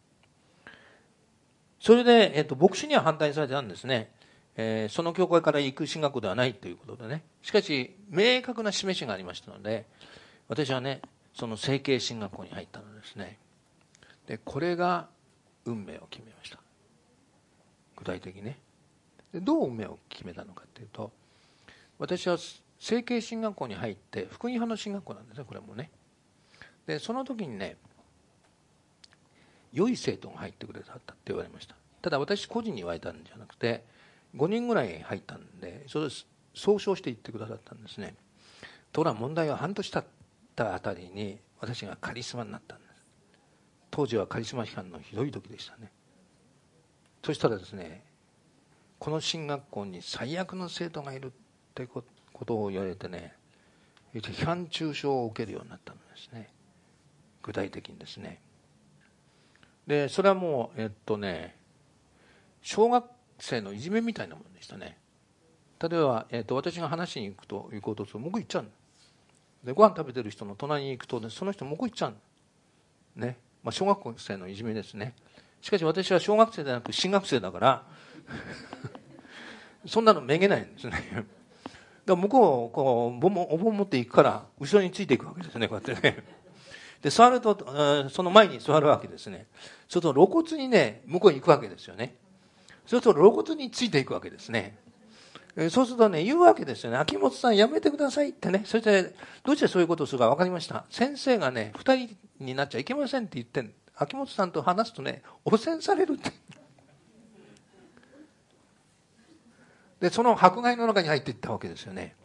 それで、牧師には反対されたんですね。その教会から行く進学校ではないということでね。しかし明確な示しがありましたので、私はね、その成蹊進学校に入ったのですね。でこれが運命を決めました。具体的にね。でどう運命を決めたのかというと、私は成蹊進学校に入って福音派の進学校なんですね、これもね。でその時にね、良い生徒が入ってくれたって言われました。 ただ私個人に言われたんじゃなくて5人ぐらい入ったんで、それを総称して言ってくださったんですね。ところが問題は半年経ったあたりに私がカリスマになったんです。当時はカリスマ批判のひどい時でしたね。そしたらですね、この進学校に最悪の生徒がいるってことを言われてね、批判中傷を受けるようになったんですね、具体的にですね。でそれはもう小学生のいじめみたいなものでしたね。例えば、私が話しに行こうとすると文句言っちゃうで、ご飯食べてる人の隣に行くと、ね、その人文句言っちゃうね。小学生のいじめですね。しかし私は小学生ではなく新学生だからそんなのめげないんですね。だから向こうこうお盆持っていくから後ろについていくわけですね、こうやってね。で座るとその前に座るわけですね。そうすると露骨にね向こうに行くわけですよね。そうすると露骨についていくわけですね。そうするとね言うわけですよね。秋元さんやめてくださいってね。そしてどうしてそういうことをするか分かりました。先生がね2人になっちゃいけませんって言って秋元さんと話すとね汚染されるってでその迫害の中に入っていったわけですよね。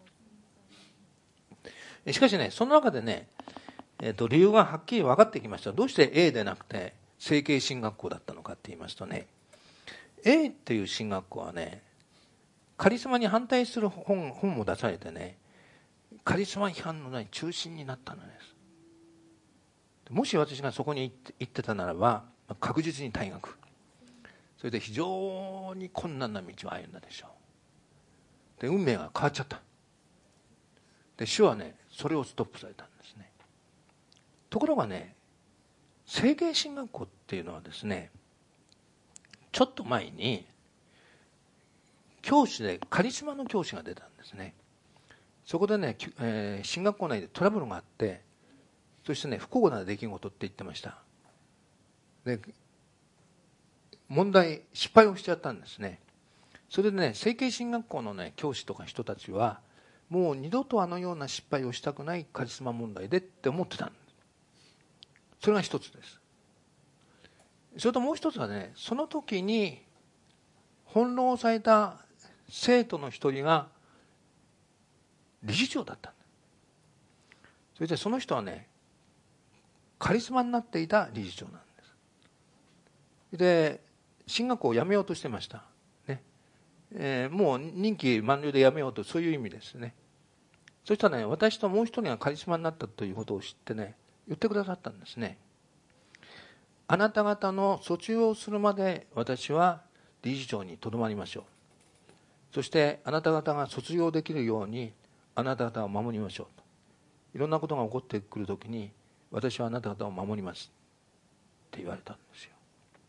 しかしねその中でね、理由がはっきり分かってきました。どうして A でなくて成蹊進学校だったのかって言いますとね、 A っていう進学校はねカリスマに反対する本も出されてね、カリスマ批判の、ね、中心になったのです。もし私がそこに行ってたならば確実に退学、それで非常に困難な道を歩んだでしょう。で運命が変わっちゃった。で主はねそれをストップされたんですね。ところがね成蹊進学校っていうのはですね、ちょっと前に教師でカリスマの教師が出たんですね。そこでね、進学校内でトラブルがあって、そしてね不幸な出来事って言ってました。で失敗をしちゃったんですね。それでね成蹊進学校のね教師とか人たちはもう二度とあのような失敗をしたくないカリスマ問題でって思ってたんです。それが一つです。それともう一つはね、その時に翻弄された生徒の一人が理事長だったんだ。それでその人はねカリスマになっていた理事長なんです。で進学校を辞めようとしてましたね。もう任期満了で辞めようと、そういう意味ですね。そしたらね私ともう一人がカリスマになったということを知ってね言ってくださったんですね。あなた方の卒業するまで私は理事長にとどまりましょう。そしてあなた方が卒業できるようにあなた方を守りましょうと。いろんなことが起こってくるときに私はあなた方を守りますって言われたんですよ。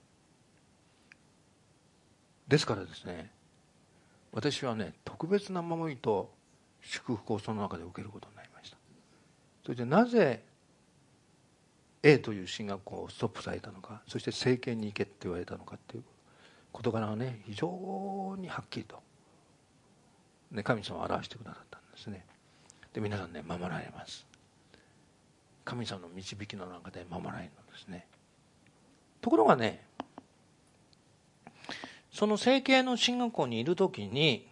ですからですね、私はね特別な守りと祝福をその中で受けることになりました。それでなぜ A という進学校をストップされたのか、そして成蹊に行けって言われたのかっていう事柄がね非常にはっきりと、ね、神様を表してくださったんですね。で皆さんね守られます。神様の導きの中で守られるのですね。ところがねその成蹊の進学校にいるときに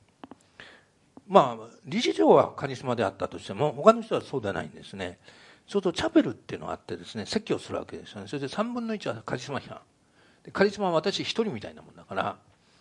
理事長はカリスマであったとしても他の人はそうではないんですね。そうするとチャペルっていうのがあってですね、説教するわけですよね。それで3分の1はカリスマ批判で、カリスマは私一人みたいなもんだから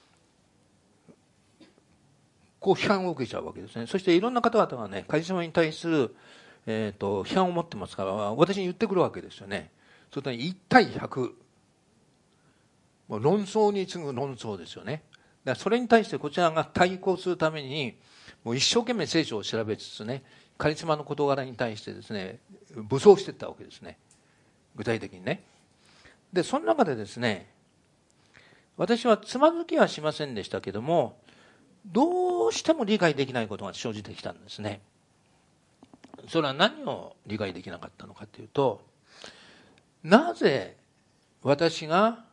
こう批判を受けちゃうわけですね。そしていろんな方々がねカリスマに対する、批判を持ってますから私に言ってくるわけですよね。それと1対100、もう論争に次ぐ論争ですよね。だからそれに対してこちらが対抗するためにもう一生懸命聖書を調べつつね、カリスマの事柄に対してですね武装していったわけですね、具体的にね。でその中でですね私はつまずきはしませんでしたけども、どうしても理解できないことが生じてきたんですね。それは何を理解できなかったのかというと、なぜ私が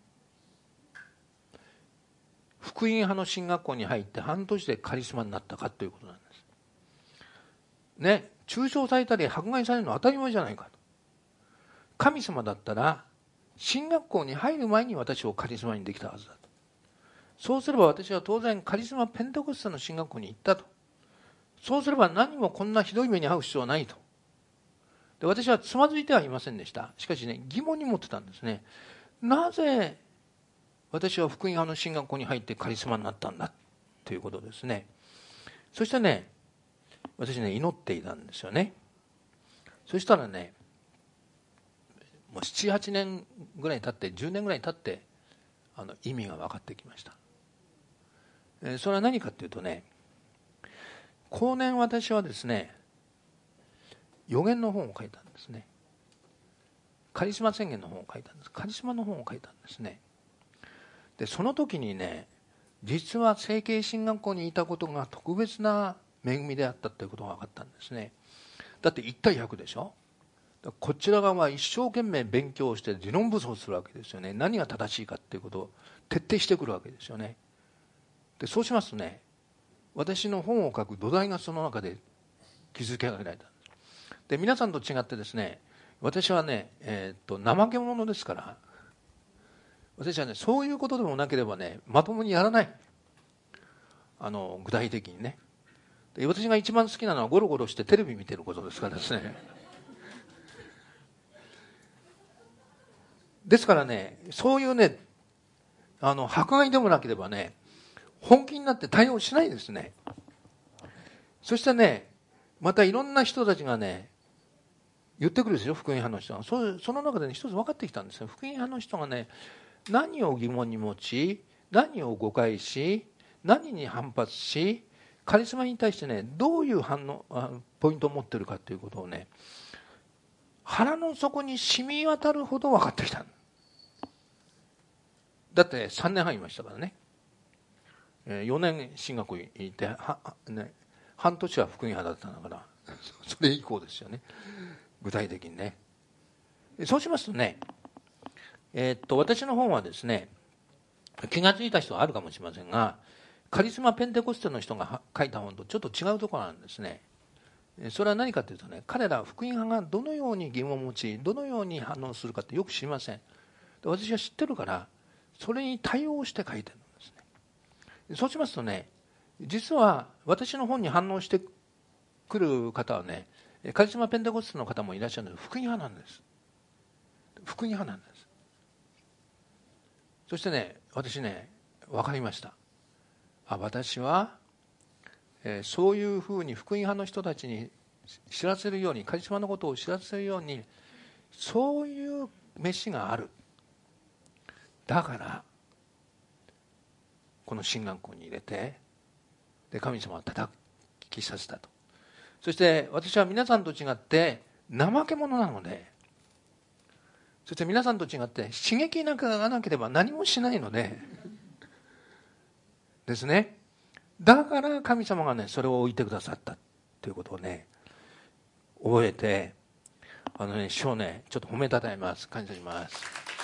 福音派の進学校に入って半年でカリスマになったかということなんですね。中傷されたり迫害されるのは当たり前じゃないかと。神様だったら進学校に入る前に私をカリスマにできたはずだと。そうすれば私は当然カリスマペンテコステの進学校に行ったと。そうすれば何もこんなひどい目に遭う必要はないと。で、私はつまずいてはいませんでした。しかしね、疑問に持ってたんですね。なぜ私は福音派の進学校に入ってカリスマになったんだということですね。そしてね、私ね、祈っていたんですよね。そしたらね、もう7、8年ぐらい経って、10年ぐらい経って、意味が分かってきました。それは何かというとね、後年私はですね、予言の本を書いたんですね。カリスマ宣言の本を書いたんです。カリスマの本を書いたんですね。で、その時にね、実は成蹊神学校にいたことが特別な恵みであったということが分かったんですね。だって1対100でしょ。こちら側は一生懸命勉強して理論武装するわけですよね。何が正しいかっていうことを徹底してくるわけですよね。で、そうしますとね、私の本を書く土台がその中で築き上げられた。で、皆さんと違ってですね、私はね、怠け者ですから、私はね、そういうことでもなければね、まともにやらない。具体的にね。で、私が一番好きなのはゴロゴロしてテレビ見てることですからですね。ですからね、そういうね、迫害でもなければね、本気になって対応しないですね。そしてね、またいろんな人たちがね、言ってくるですよ、福音派の人が。その中でね、一つ分かってきたんですよ。福音派の人がね、何を疑問に持ち、何を誤解し、何に反発し、カリスマに対してね、どういうポイントを持っているかということをね、腹の底に染み渡るほど分かってきた。だって3年半いましたからね。4年進学校にいて、半年は福音派だったんだから、それ以降ですよね。具体的にね。そうしますとね、私の本はですね、気がついた人はあるかもしれませんが、カリスマペンテコステの人が書いた本とちょっと違うところなんですね。それは何かというとね、彼らは福音派がどのように疑問を持ち、どのように反応するかってよく知りません。で、私は知ってるから、それに対応して書いてるんですね。そうしますとね、実は私の本に反応してくる方はね、カリスマペンテコステの方もいらっしゃるので、福音派なんです。福音派なんです。そしてね、私ね、分かりました。私は、そういうふうに福音派の人たちに知らせるように、カリスマのことを知らせるように、そういう飯がある。だからこの進学校に入れて、で、神様は叩きさせたと。そして私は皆さんと違って怠け者なので、そして皆さんと違って刺激がなければ何もしないのでですね。だから神様がね、それを置いてくださったということをね、覚えて、主をね、ちょっと褒めたたえます。感謝します。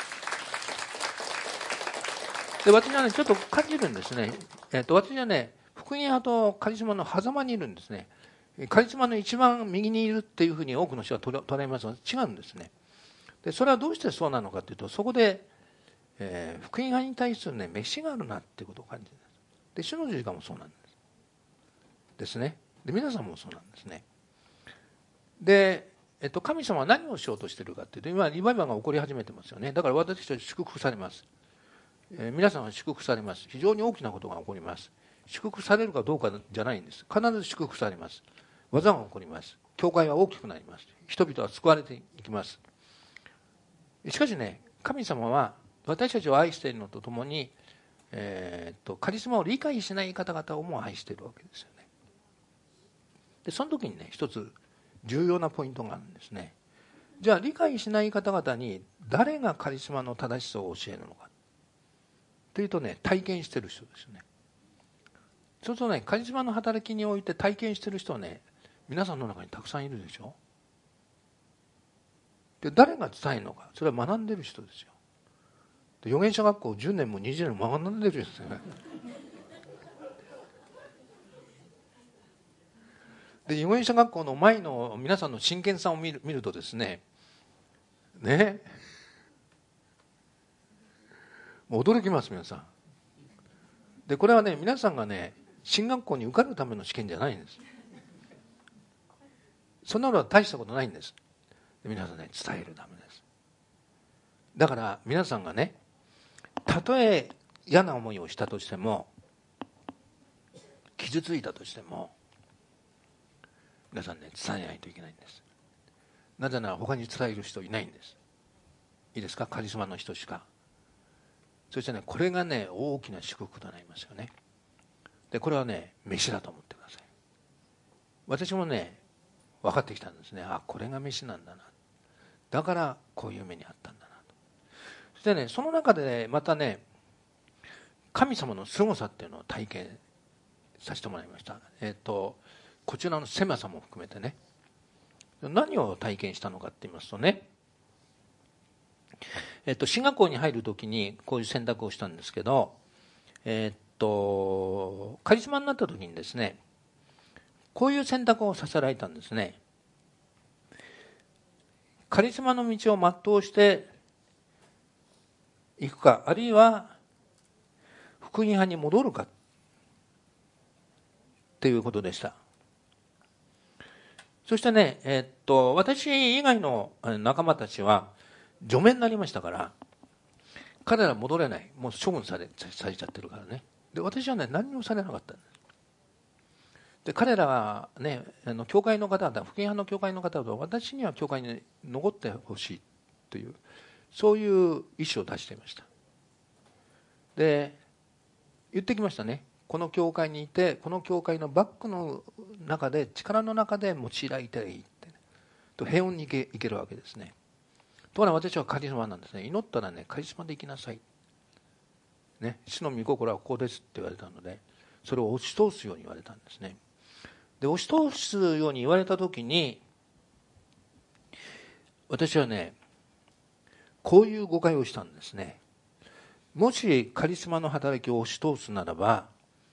で、私はね、ちょっと感じるんですね。私はね、福音派とカリスマの狭間にいるんですね。カリスマの一番右にいるっていうふうに多くの人は捉えますが、違うんですね。で、それはどうしてそうなのかというと、そこで、福音派に対するね、飯があるなっていうことを感じるんです。で、主の十字架もそうなんです。ですね。で、皆さんもそうなんですね。で、神様は何をしようとしているかというと、今リバイバルが起こり始めてますよね。だから私たちは祝福されます。皆さんは祝福されます。非常に大きなことが起こります。祝福されるかどうかじゃないんです。必ず祝福されます。技が起こります。教会は大きくなります。人々は救われていきます。しかしね、神様は私たちを愛しているのとともに、カリスマを理解しない方々をも愛しているわけですよね。で、その時にね、一つ重要なポイントがあるんですね。じゃあ理解しない方々に誰がカリスマの正しさを教えるのかというとね、体験している人ですよね。そうするとね、カリスマの働きにおいて体験している人はね、皆さんの中にたくさんいるでしょ。で、誰が伝えるのか、それは学んでいる人ですよ。で、預言者学校10年も20年も学んでるんですよね。で、預言者学校の前の皆さんの真剣さを見るとですね、 もう驚きます、皆さん。でこれはね、皆さんがね進学校に受かるための試験じゃないんです。そんなのは大したことないんです。で皆さんね、伝えるためです。だから皆さんがね、たとえ嫌な思いをしたとしても、傷ついたとしても、皆さんね、伝えないといけないんです。なぜなら他に伝える人いないんです。いいですか、カリスマの人しか。そしてね、これがね、大きな祝福となりますよね。でこれはね、飯だと思ってください。私もね、分かってきたんですね。あ、これが飯なんだな。だからこういう目にあったんだなと。そしてね、その中でね、またね、神様の凄さっていうのを体験させてもらいました。こちらの狭さも含めてね、何を体験したのかって言いますとね、進学校に入るときにこういう選択をしたんですけど、カリスマになったときにですね、こういう選択をさせられたんですね。カリスマの道を全うしていくか、あるいは福音派に戻るかっていうことでした。そしてね、私以外の仲間たちは除名になりましたから、彼らは戻れない。もう処分されちゃってるからね。で私はね、何もされなかったんです。で彼らはね、教会の方々、福音派の教会の方々は、私には教会に残ってほしいという、そういう意思を出していました。で言ってきましたね。この教会にいて、この教会のバックの中で、力の中で用いられたらいいって、と平穏にいけるわけですね。ところが私はカリスマなんですね。祈ったらね、カリスマで生きなさい、ね、主の御心はこうですって言われたので、それを押し通すように言われたんですね。で押し通すように言われた時に、私はね、こういう誤解をしたんですね。もしカリスマの働きを押し通すならば、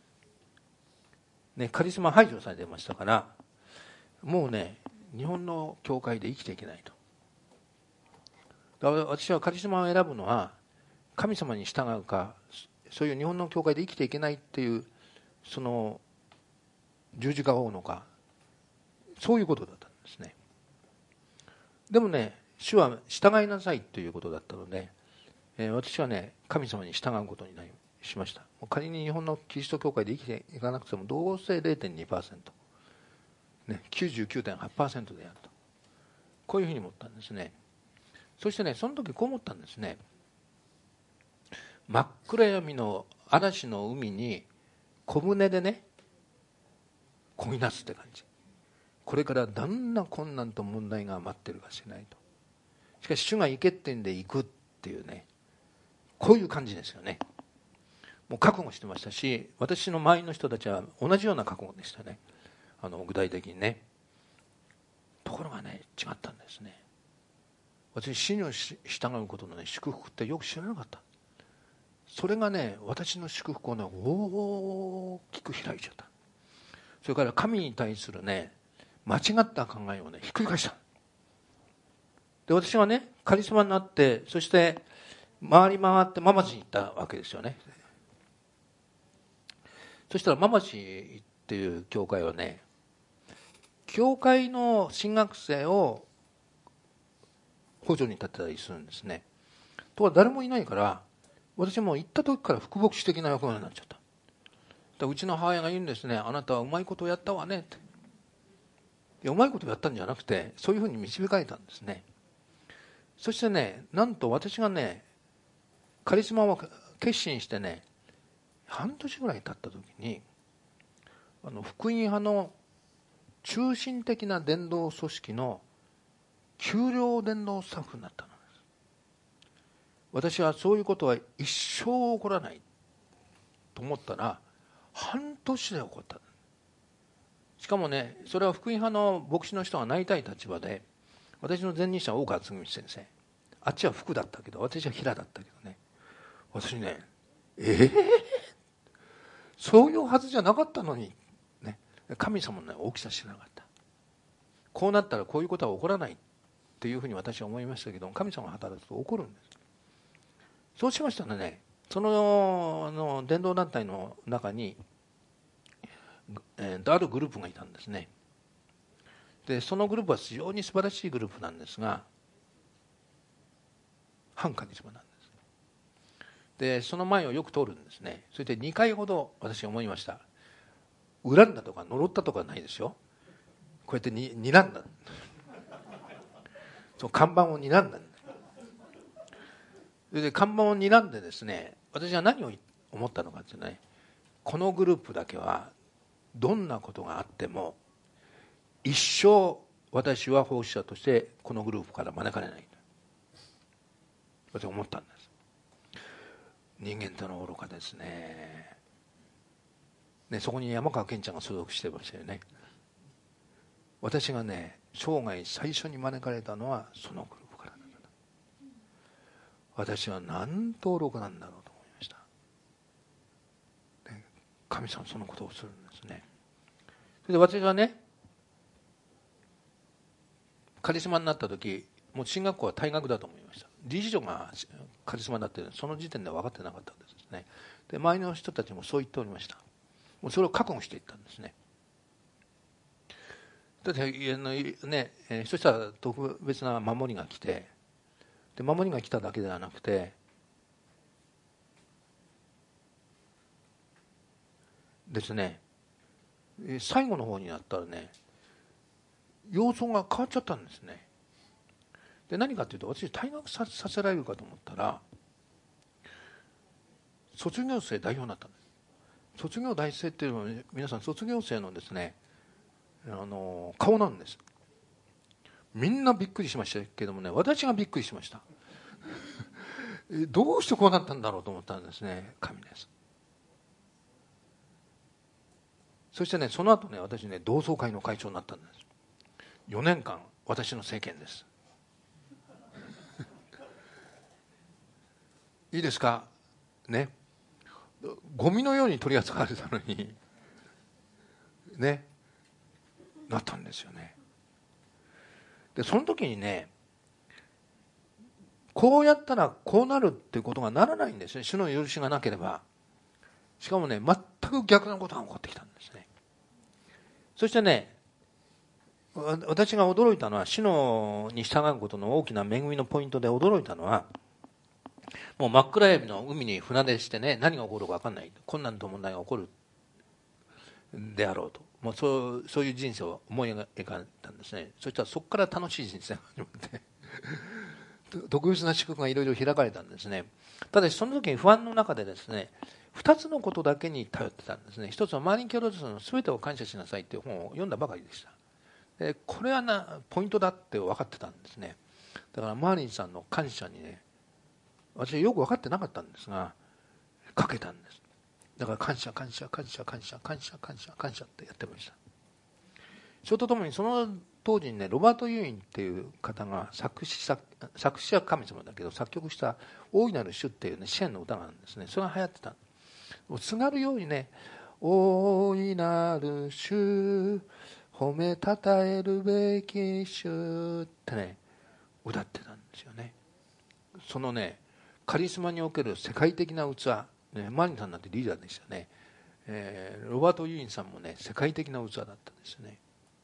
ね、カリスマ排除されてましたから、もうね、日本の教会で生きていけないと。だから私はカリスマを選ぶのは、神様に従うか、そういう日本の教会で生きていけないっていう、その十字架を追うのか、そういうことだったんですね。でもね、主は従いなさいということだったので、私はね、神様に従うことにしました。仮に日本のキリスト教会で生きていかなくても、どうせ 0.2%、ね、99.8% であると、こういうふうに思ったんですね。そしてね、その時こう思ったんですね。真っ暗闇の嵐の海に小舟でね、漕ぎ出すって感じ。これからどんな困難と問題が待ってるかしれないと。しかし主が行けってんで行くっていうね、こういう感じですよね。もう覚悟してましたし、私の周りの人たちは同じような覚悟でしたね。具体的にね。ところがね、違ったんですね。私、主に従うことのね、祝福ってよく知らなかった。それがね、私の祝福をね、大きく開いちゃった。それから神に対するね、間違った考えをね、ひっくり返した。で、私はね、カリスマになって、そして回り回ってママチに行ったわけですよね。そしたらママチっていう教会はね、教会の新学生を補助に立てたりするんですね。ところが誰もいないから、私も行った時から副牧師的な役割になっちゃった。うちの母親が言うんですね。あなたはうまいことをやったわねって。いや、うまいことをやったんじゃなくて、そういうふうに導かれたんですね。そしてね、なんと私がね、カリスマを決心してね、半年ぐらい経った時に、福音派の中心的な伝道組織の給料伝道スタッフになったのです。私はそういうことは一生起こらないと思ったら、半年で起こった。しかもね、それは福音派の牧師の人がなりたい立場で、私の前任者は大川嗣道先生、あっちは福だったけど、私は平だったけどね、私ね、そういうはずじゃなかったのに、ね、神様の、ね、大きさ知らなかった。こうなったらこういうことは起こらないっていうふうに私は思いましたけど、神様が働くと起こるんです。そうしましたらね、 その伝道団体の中に、あるグループがいたんですね。でそのグループは非常に素晴らしいグループなんですが、反カリスマなんです。でその前をよく通るんですね。それで2回ほど私は思いました。恨んだとか呪ったとかないですよ。こうやって睨んだ。その看板を睨んだ。それで看板を睨んでですね、私は何を思ったのかってね、このグループだけはどんなことがあっても一生私は奉仕者としてこのグループから招かれない。私は思ったんです。人間との愚かですね。そこに山川健ちゃんが所属してましたよね。私がね、生涯最初に招かれたのはそのグループからだった。私はなんと愚かなんだろうと思いました。神様そのことをするんですね。それで私はね、カリスマになった時、もう進学校は退学だと思いました。理事長がカリスマだってその時点では分かってなかったんですね。で周りの人たちもそう言っておりました。もうそれを覚悟していったんですね。だってそしたら特別な守りが来て、で守りが来ただけではなくてですね、最後の方になったらね、様相が変わっちゃったんですね。で何かというと、私退学させられるかと思ったら卒業生代表になったんです。卒業代生っていうのは皆さん卒業生のですね、顔なんです。みんなびっくりしましたけどもね、私がびっくりしましたどうしてこうなったんだろうと思ったんですね。神です。そしてね、その後ね、私ね、同窓会の会長になったんです。4年間私の政権ですいいですかね、ゴミのように取り扱われたのにね、なったんですよね。でその時にね、こうやったらこうなるっていうことがならないんですね。主の許しがなければ。しかもね、全く逆なことが起こってきたんですね。そしてね、私が驚いたのは、主のに従うことの大きな恵みのポイントで驚いたのは、もう真っ暗闇の海に船出してね、何が起こるか分かんない、困難と問題が起こるであろうと、もうそういう人生を思い描かれたんですね。そしたらそこから楽しい人生が始まって特別な祝福がいろいろ開かれたんですね。ただしその時に不安の中でですね、2つのことだけに頼ってたんですね。一つはマーリン・キョロズの全てを感謝しなさいという本を読んだばかりでした。でこれはポイントだって分かってたんですね。だからマーリンさんの感謝にね、私はよく分かってなかったんですがかけたんです。だから感謝感謝感謝感謝感謝感謝感謝ってやってました。それとともにその当時にね、ロバート・ユーインっていう方が作詞は神様だけど作曲した大いなる主っていうね、支援の歌があるんですね。それが流行ってた。すがるようにね、大いなる主褒めたたえるべき主ってね歌ってたんですよね。そのね、カリスマにおける世界的な器、ね、マーリンさんなんてリーダーでしたね。ロバート・ユーインさんもね、世界的な器だったんですよね。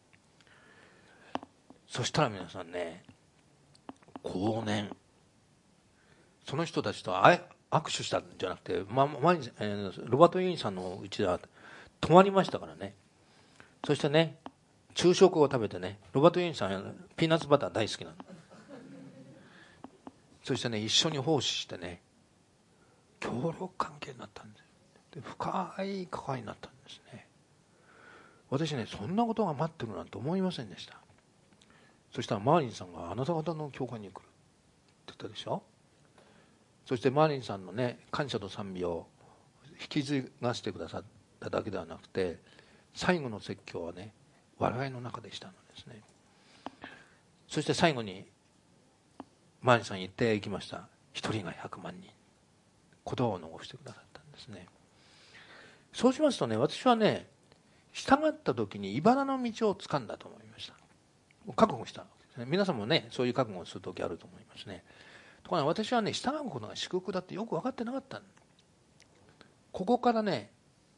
そしたら皆さんね、後年その人たちと握手したんじゃなくて、ロバート・ユーインさんのうちでは泊まりましたからね。そしてね、昼食を食べてね、ロバート・ユーインさんピーナッツバター大好きなの。そしてね、一緒に奉仕してね、協力関係になったんです。で深い関わりになったんですね。私ね、そんなことが待ってるなんて思いませんでした。そしたらマーリンさんがあなた方の教会に来るって言ったでしょ。そしてマーリンさんのね、感謝と賛美を引き継がせてくださっただけではなくて、最後の説教はね、笑いの中でしたのですね。そして最後にマーリンさん言っていきました。一人が100万人、言葉を残してくださったんですね。そうしますとね、私はね、従った時に茨の道を掴んだと思いました。覚悟したわけですね。皆さんもね、そういう覚悟をする時あると思いますね。ところが私はね、従うことが祝福だってよく分かってなかった。 ここからね、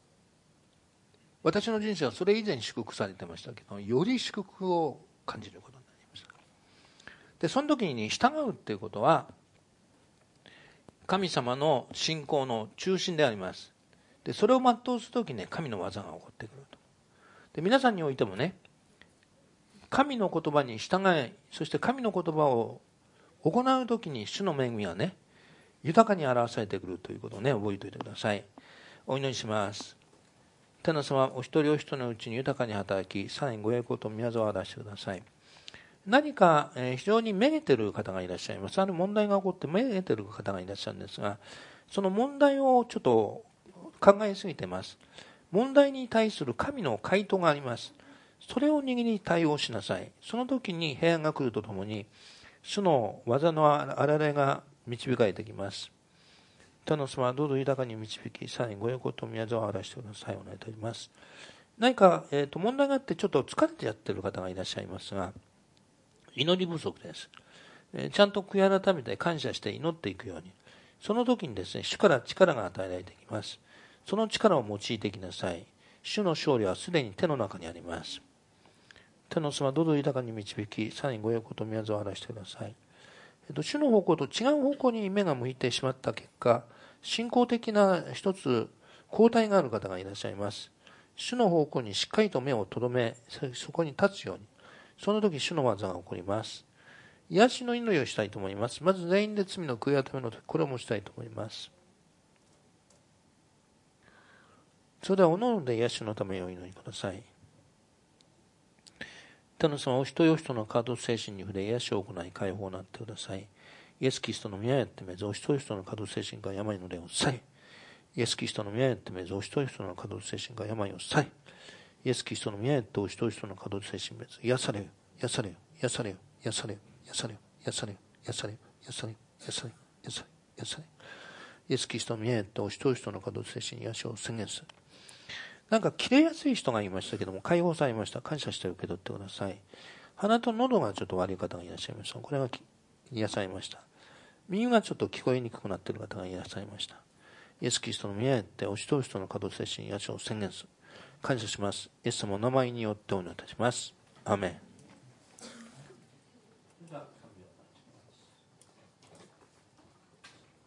私の人生はそれ以前に祝福されてましたけど、より祝福を感じることになりました。でその時に従うっていうことは神様の信仰の中心であります。でそれを全うする時に、ね、神の技が起こってくると。で皆さんにおいてもね、神の言葉に従い、そして神の言葉を行う時に主の恵みはね、豊かに表されてくるということをね、覚えておいてください。お祈りします。天の様、お一人お一人のうちに豊かに働き、さらにご栄光と宮沢を表してください。何か非常にめげている方がいらっしゃいます。ある問題が起こってめげている方がいらっしゃるんですが、その問題をちょっと考えすぎています。問題に対する神の回答があります。それを握り対応しなさい。その時に平安が来るとともに、主の技のあられが導かれてきます。天の様はどうぞ豊かに導き、さらにご栄光と宮沢を表してください。お願いいたします。何か、問題があってちょっと疲れてやっている方がいらっしゃいますが、祈り不足です。ちゃんと悔い改めて感謝して祈っていくように。その時にですね、主から力が与えられてきます。その力を用いてきなさい。主の勝利はすでに手の中にあります。天の様どうぞ豊かに導き、さらにご栄光と宮沢を表してください。主の方向と違う方向に目が向いてしまった結果、信仰的な一つ後退がある方がいらっしゃいます。主の方向にしっかりと目を留め、そこに立つように。その時主の技が起こります。癒しの祈りをしたいと思います。まず全員で罪の悔い改めの時、これをもしたいと思います。それではおのおので癒しのためにお祈りください。天の様、お人よ人のカード精神に触れ癒しを行い解放になってください。イエス・キリストの宮やってめず、お人よ人のカード精神から病の霊を去り、イエス・キリストの宮やってめず、お人よ人のカード精神から病を去り、イエス・キリストの宮やってお人よ人のカード精神別、癒されよ、癒されよ、癒されよ、癒されよ、癒されよ、癒されよ、癒されよ、癒されよ、癒されよ、癒されよ、癒されよ、イエス・キリストの宮やってお人よ人のカード精神癒しを宣言する。なんか切れやすい人がいましたけども、解放されました。感謝して受け取ってください。鼻と喉がちょっと悪い方がいらっしゃいました。これが癒されました。耳がちょっと聞こえにくくなっている方がいらっしゃいました。イエス・キリストの宮やってお人よ人の可動精神癒しを宣言する。感謝します。イエス様の名前によってお祈りいたします。アーメン。